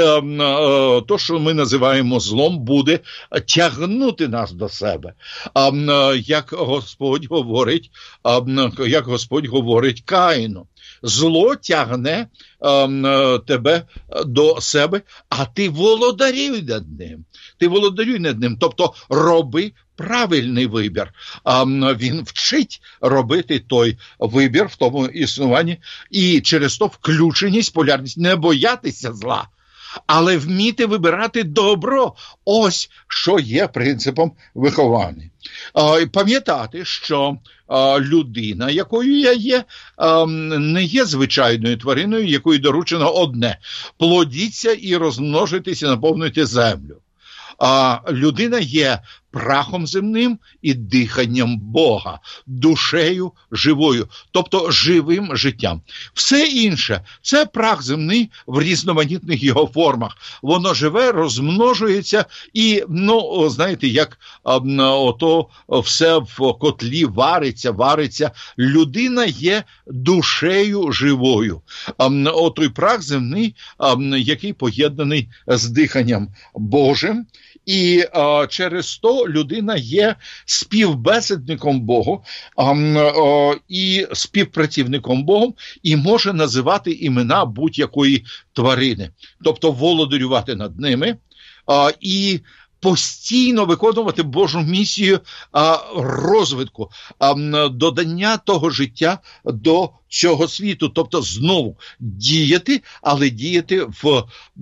то, що ми називаємо злом, буде тягнути нас до себе. Як Господь говорить, як Господь говорить Каїну. Зло тягне е, тебе до себе, а ти володарюй над ним. Ти володарюй над ним, тобто роби правильний вибір. А він вчить робити той вибір в тому існуванні, і через то включеність, полярність, не боятися зла, але вміти вибирати добро. Ось що є принципом виховання. А, пам'ятати, що а, людина, якою я є, а, не є звичайною твариною, якою доручено одне – плодіться і розмножитися, наповнити землю. А людина є прахом земним і диханням Бога, душею живою, тобто живим життям. Все інше – це прах земний в різноманітних його формах. Воно живе, розмножується і, ну, знаєте, як а, ото все в котлі вариться, вариться. Людина є душею живою. А, отой прах земний, а, який поєднаний з диханням Божим. І а, через то людина є співбесідником Богу а, а, і співпрацівником Богом, і може називати імена будь-якої тварини. Тобто володарювати над ними а, і постійно виконувати Божу місію а, розвитку, а, додання того життя до цього світу. Тобто знову діяти, але діяти в,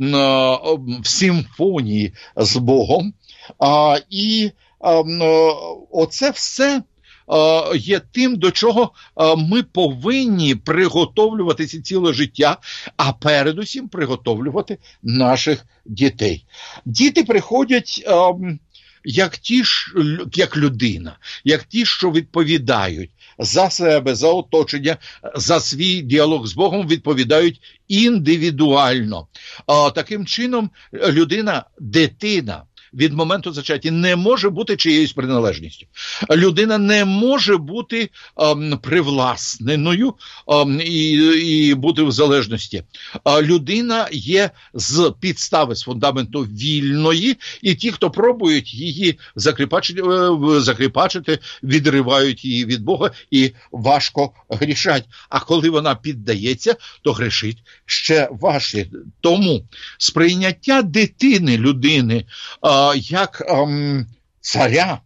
в симфонії з Богом. А, і а, оце все є тим, до чого ми повинні приготовлюватися ціле життя, а передусім приготовлювати наших дітей. Діти приходять як ті, як людина, як ті, що відповідають за себе, за оточення, за свій діалог з Богом, відповідають індивідуально. Таким чином, людина, дитина, від моменту зачаття не може бути чиєюсь приналежністю. Людина не може бути ем, привласненою ем, і, і бути в залежності. А людина є з підстави, з фундаменту вільної, і ті, хто пробують її закріпачити, закріпачити, відривають її від Бога і важко грішать. А коли вона піддається, то грішить ще важче. Тому сприйняття дитини, людини, а, як ем, царя,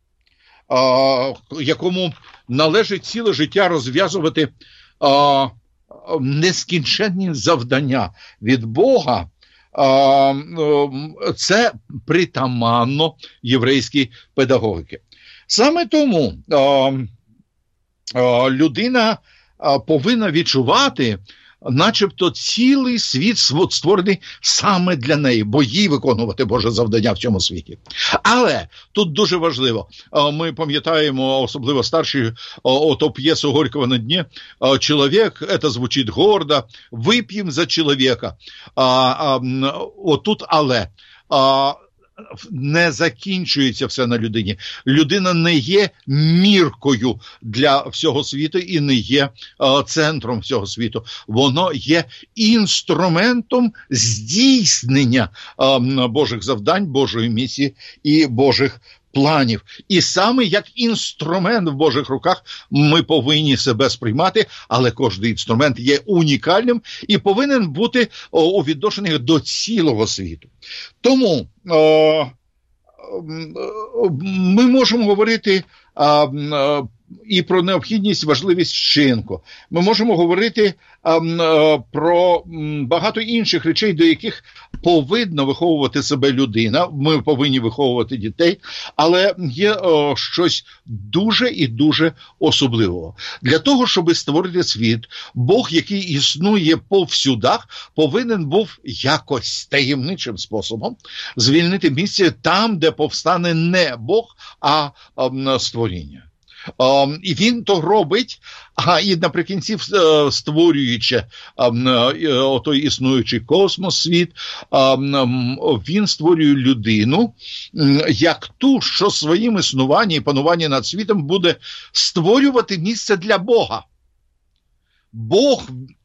а, якому належить ціле життя розв'язувати а, нескінченні завдання від Бога, а, це притаманно єврейській педагогіки. Саме тому а, а, людина а, повинна відчувати, начебто цілий світ створений саме для неї, бо їй виконувати Боже завдання в цьому світі. Але тут дуже важливо, ми пам'ятаємо, особливо старші, ото п'єсу Горького на дні, «Чоловік», це звучить гордо, «вип'єм за чоловіка». А, а, отут але... А, не закінчується все на людині. Людина не є міркою для всього світу і не є а, центром всього світу. Воно є інструментом здійснення а, Божих завдань, Божої місії і Божих планів. І саме як інструмент в Божих руках ми повинні себе сприймати, але кожен інструмент є унікальним і повинен бути о, у відношеннях до цілого світу. Тому о, ми можемо говорити а, а, і про необхідність, важливість вчинку. Ми можемо говорити а, а, про багато інших речей, до яких повинна виховувати себе людина. Ми повинні виховувати дітей, але є о, щось дуже і дуже особливого. Для того, щоб створити світ, Бог, який існує повсюдах, повинен був якось таємничим способом звільнити місце там, де повстане не Бог, а, а створіння. Um, і він то робить, а і наприкінці, uh, створюючи uh, той існуючий космос, світ, uh, він створює людину, uh, як ту, що своїм існуванням і пануванням над світом буде створювати місце для Бога. Бог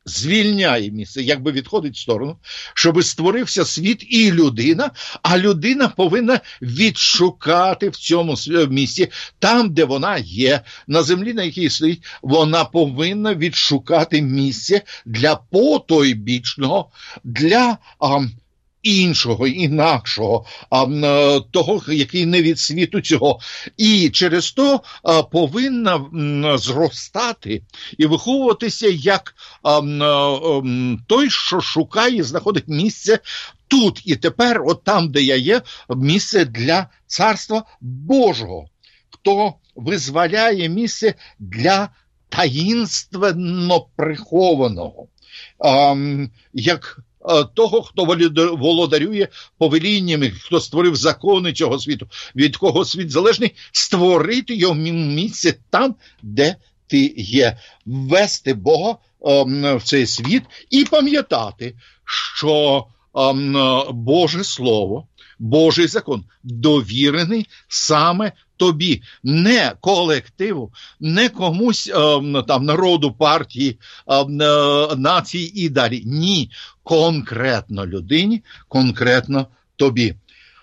звільняє місце, якби відходить в сторону, щоб створився світ і людина, а людина повинна відшукати в цьому місці, там, де вона є, на землі, на якій стоїть, вона повинна відшукати місце для потойбічного, для а, іншого, інакшого, а, того, який не від світу цього. І через то а, повинна м, зростати і виховуватися як а, а, той, що шукає і знаходить місце тут і тепер, от там, де я є, місце для Царства Божого. Хто визволяє місце для таїнственно прихованого, а, як того, хто володарює повеліннями, хто створив закони цього світу, від кого світ залежний, створити його місце там, де ти є, ввести Бога um, в цей світ і пам'ятати, що um, Боже Слово, Божий закон довірений саме тобі, не колективу, не комусь е, там народу, партії, е, нації і далі. Ні, конкретно людині, конкретно тобі.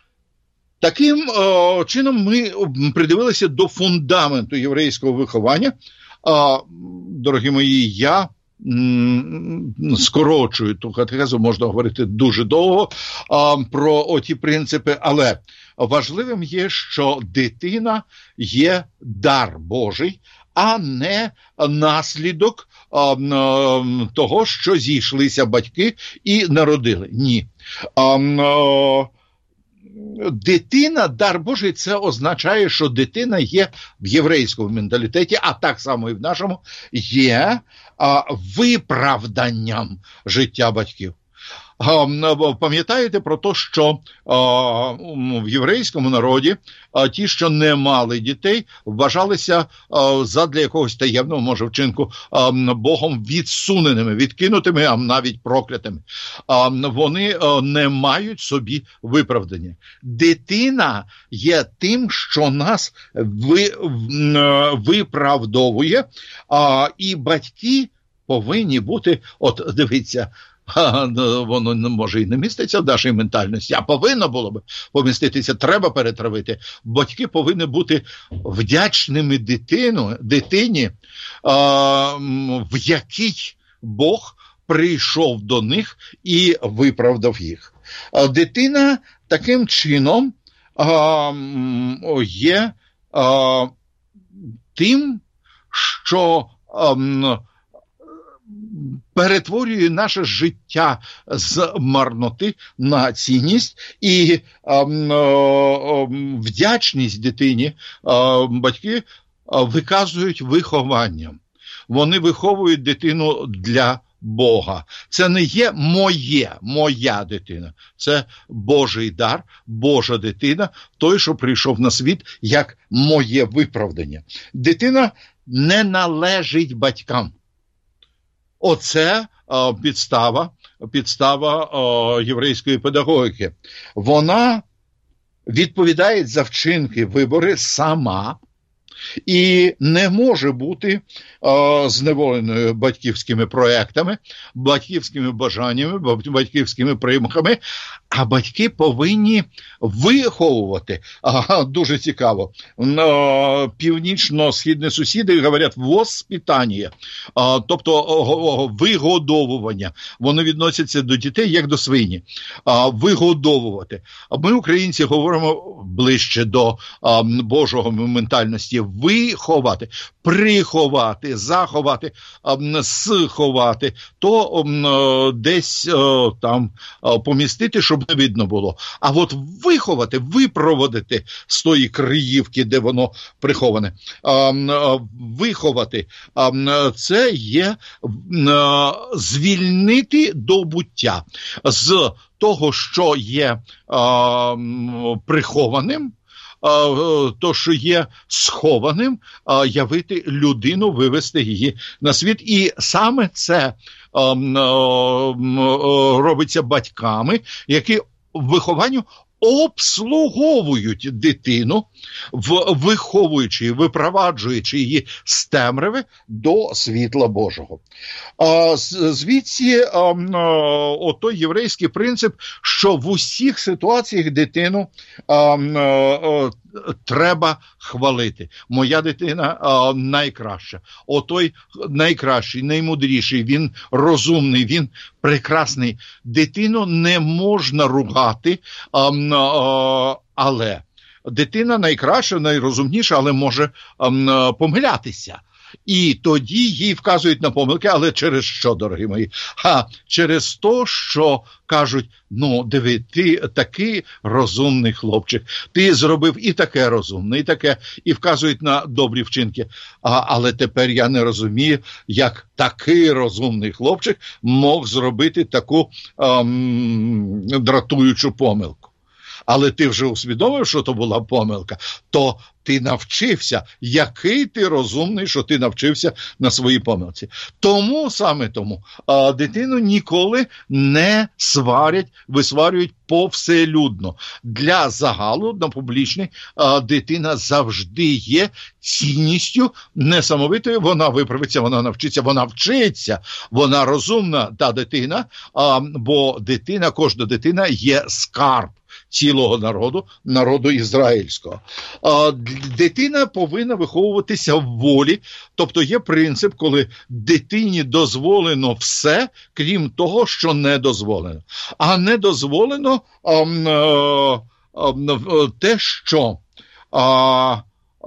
Таким е, чином ми придивилися до фундаменту єврейського виховання. Е, дорогі мої, я скорочую ту катехезу, можна говорити дуже довго а, про оті принципи, але важливим є, що дитина є дар Божий, а не наслідок а, а, того, що зійшлися батьки і народили. Ні. А, а, Дитина, дар Божий, це означає, що дитина є в єврейському менталітеті, а так само і в нашому, є а, виправданням життя батьків. А, пам'ятаєте про те, що а, в єврейському народі а, ті, що не мали дітей, вважалися а, задля якогось таємного, може, вчинку а, Богом відсуненими, відкинутими, а навіть проклятими. А, вони а, не мають собі виправдання. Дитина є тим, що нас ви, виправдовує, а, і батьки повинні бути, от дивіться, воно може і не міститься в нашій ментальності, а повинно було б поміститися, треба перетравити. Батьки повинні бути вдячними дитину, дитині, а, в якій Бог прийшов до них і виправдав їх. А дитина таким чином а, є а, тим, що а, перетворює наше життя з марноти на цінність, і а, а, вдячність дитині а, батьки а, виказують вихованням. Вони виховують дитину для Бога. Це не є моє, моя дитина. Це Божий дар, Божа дитина, той, що прийшов на світ, як моє виправдання. Дитина не належить батькам. Оце а, підстава, підстава а, єврейської педагогіки. Вона відповідає за вчинки, вибори сама і не може бути а, зневоленою батьківськими проектами, батьківськими бажаннями, батьківськими примхами, а батьки повинні виховувати. Ага, дуже цікаво. А, північно-східні сусіди говорять «воспитання», а, тобто вигодовування. Вони відносяться до дітей як до свині. А, вигодовувати. А ми, українці, говоримо ближче до а, Божого ментальності. Виховати, приховати, заховати, сховати, то десь там помістити, щоб не видно було. А от виховати, випроводити з тої криївки, де воно приховане, виховати, це є звільнити до буття з того, що є прихованим, то, що є схованим, явити людину, вивести її на світ. І саме це робиться батьками, які вихованню обслуговують дитину, виховуючи і випроваджуючи її з темряви до світла Божого. Звідси отой єврейський принцип, що в усіх ситуаціях дитину треба хвалити. Моя дитина а, найкраща. Отой найкращий, наймудріший, він розумний, він прекрасний. Дитину не можна ругати, а, а, але дитина найкраща, найрозумніша, але може а, помилятися. І тоді їй вказують на помилки, але через що, дорогі мої? А через те, що кажуть, ну, диви, ти такий розумний хлопчик, ти зробив і таке розумне, і таке, і вказують на добрі вчинки. А, але тепер я не розумію, як такий розумний хлопчик мог зробити таку ем, дратуючу помилку. Але ти вже усвідомив, що то була помилка, то ти навчився, який ти розумний, що ти навчився на своїй помилці. Тому, саме тому, а, дитину ніколи не сварять, висварюють повселюдно. Для загалу, на публічний, а, дитина завжди є цінністю несамовитою. Вона виправиться, вона навчиться, вона вчиться, вона розумна, та дитина, а, бо дитина, кожна дитина є скарб цілого народу, народу ізраїльського. А, дитина повинна виховуватися в волі, тобто є принцип, коли дитині дозволено все, крім того, що не дозволено. А не дозволено а, а, а, те, що а,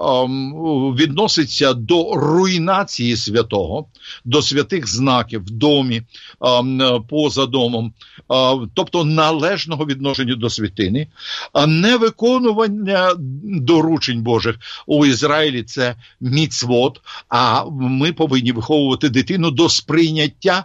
відноситься до руйнації святого, до святих знаків в домі, поза домом, тобто належного відношення до святини, а невиконування доручень Божих. У Ізраїлі це міцвот, а ми повинні виховувати дитину до сприйняття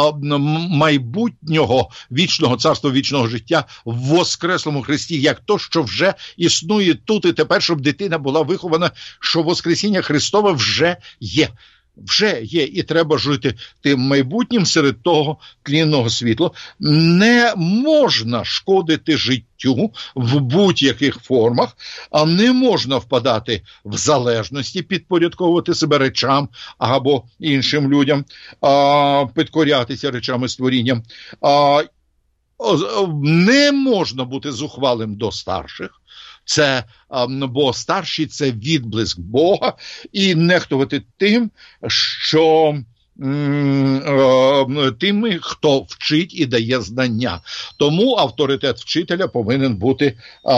майбутнього вічного царства, вічного життя в воскреслому Христі, як то, що вже існує тут і тепер, щоб дитина була вихована, що Воскресіння Христове вже є. Вже є, і треба жити тим майбутнім серед того тлінного світла. Не можна шкодити життю в будь-яких формах, а не можна впадати в залежності, підпорядковувати себе речам або іншим людям, а, підкорятися речам і створінням. А, не можна бути зухвалим до старших. Це, бо старші – це відблиск Бога, і нехтувати тим, що тими, хто вчить і дає знання. Тому авторитет вчителя повинен бути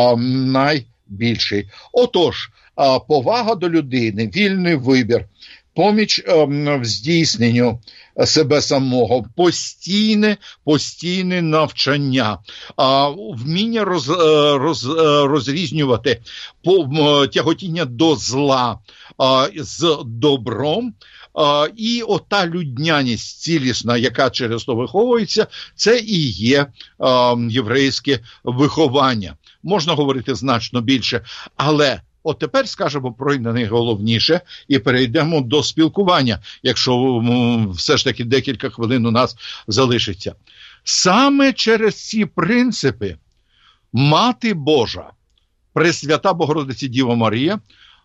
найбільший. Отож, повага до людини, вільний вибір, поміч в здійсненню себе самого, постійне, постійне навчання, а, вміння роз, роз, розрізнювати по, тяготіння до зла а, з добром, а, і ота людяність цілісна, яка через то виховується, це і є а, єврейське виховання. Можна говорити значно більше, але от тепер скажемо про найголовніше і перейдемо до спілкування, якщо м, все ж таки декілька хвилин у нас залишиться. Саме через ці принципи Мати Божа, Пресвята Богородиця Діва Марія,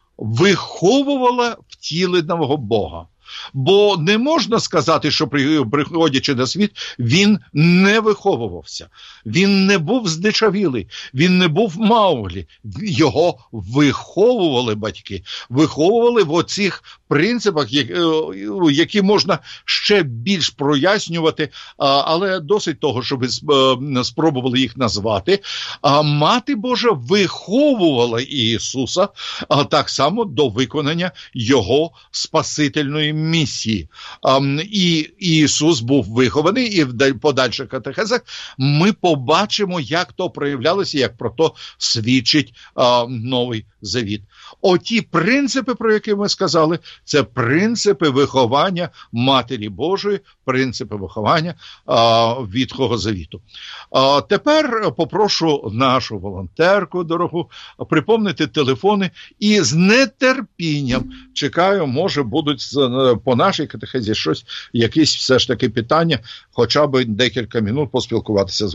виховувала втіленого Бога. Бо не можна сказати, що приходячи на світ, він не виховувався. Він не був здичавілий, він не був Мауглі. Його виховували батьки, виховували в оцих принципах, які можна ще більш прояснювати, але досить того, щоб ви спробували їх назвати. Мати Божа виховувала Ісуса так само до виконання Його спасительної місії. І Ісус був вихований, і в подальших катехезах ми побачимо, як то проявлялося, як про то свідчить Новий Завіт. Оті принципи, про які ми сказали, це принципи виховання Матері Божої, принципи виховання а, Ветхого Завіту. А, тепер попрошу нашу волонтерку дорогу припомнити телефони і з нетерпінням чекаю, може будуть по нашій катехезі щось, якісь все ж таки питання, хоча б декілька минут поспілкуватися з вами.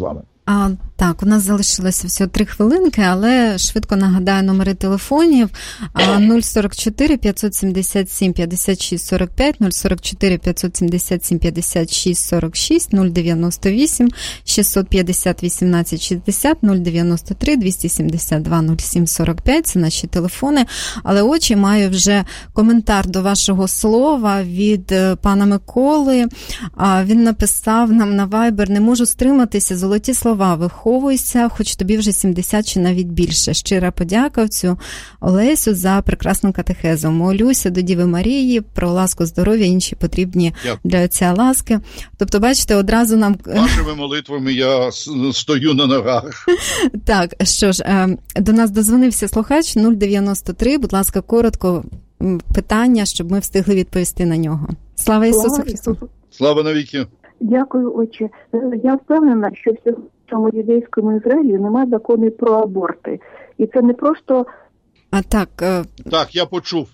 А, так, у нас залишилося всього три хвилинки, але швидко нагадаю номери телефонів. нуль сорок чотири п'ятсот сімдесят сім п'ятдесят шість сорок п'ять, нуль сорок чотири п'ятсот сімдесят сім п'ятдесят шість сорок шість, нуль дев'яносто вісім шістсот п'ятдесят вісімнадцять шістдесят, нуль дев'яносто три двісті сімдесят два нуль сім сорок п'ять, це наші телефони. Але очі, маю вже коментар до вашого слова від пана Миколи. Він написав нам на Viber: не можу стриматися, золоті слова, виховуйся, хоч тобі вже сімдесят чи навіть більше. Щира подяка цю Олесю за прекрасну катехезу. Молюся до Діви Марії про ласку, здоров'я, інші потрібні Дякую. Для Отця ласки. Тобто, бачите, одразу нам... Вашими молитвами я стою на ногах. Так, що ж, до нас дозвонився слухач нуль дев'яносто три, будь ласка, коротко питання, щоб ми встигли відповісти на нього. Слава Ісусу Христу! Слава навіки! Дякую, отче. Я впевнена, що в цьому юдейському Ізраїлі немає закону про аборти. І це не просто... А так, так, я почув.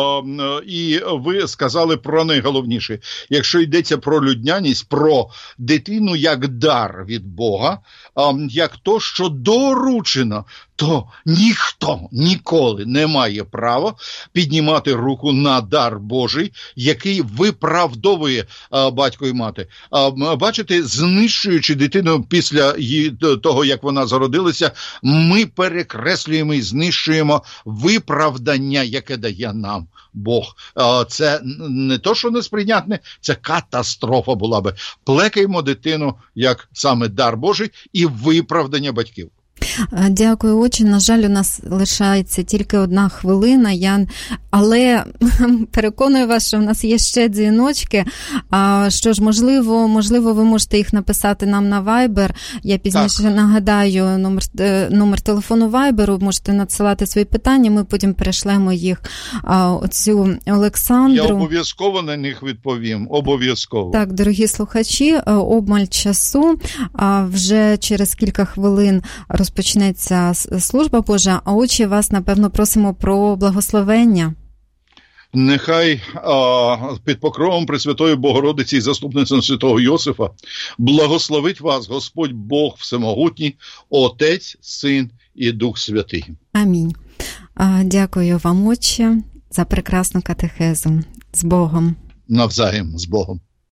І ви сказали про найголовніше. Якщо йдеться про людяність, про дитину як дар від Бога, як то, що доручено, то ніхто ніколи не має права піднімати руку на дар Божий, який виправдовує батько і мати. Бачите, знищуючи дитину після того, як вона зародилася, ми перекреслюємо і знищуємо виправдання, яке дає нам Бог. Це не то, що несприйнятне, це катастрофа була би. Плекаємо дитину як саме дар Божий і виправдання батьків. Дякую, отче. На жаль, у нас лишається тільки одна хвилина, я... але переконую вас, що в нас є ще дзвіночки. А, що ж, можливо, можливо, ви можете їх написати нам на Viber. Я пізніше так. нагадаю номер, номер телефону Viber, можете надсилати свої питання, ми потім перешлемо їх а, оцю Олександру. Я обов'язково на них відповім, обов'язково. Так, дорогі слухачі, обмаль часу, а вже через кілька хвилин розпочнеться служба Божа, а отче, вас, напевно, просимо про благословення. Нехай а, під покровом Пресвятої Богородиці і заступництвом святого Йосифа благословить вас Господь Бог Всемогутній, Отець, Син і Дух Святий. Амінь. А, дякую вам, отче, за прекрасну катехезу. З Богом. Навзаєм, з Богом.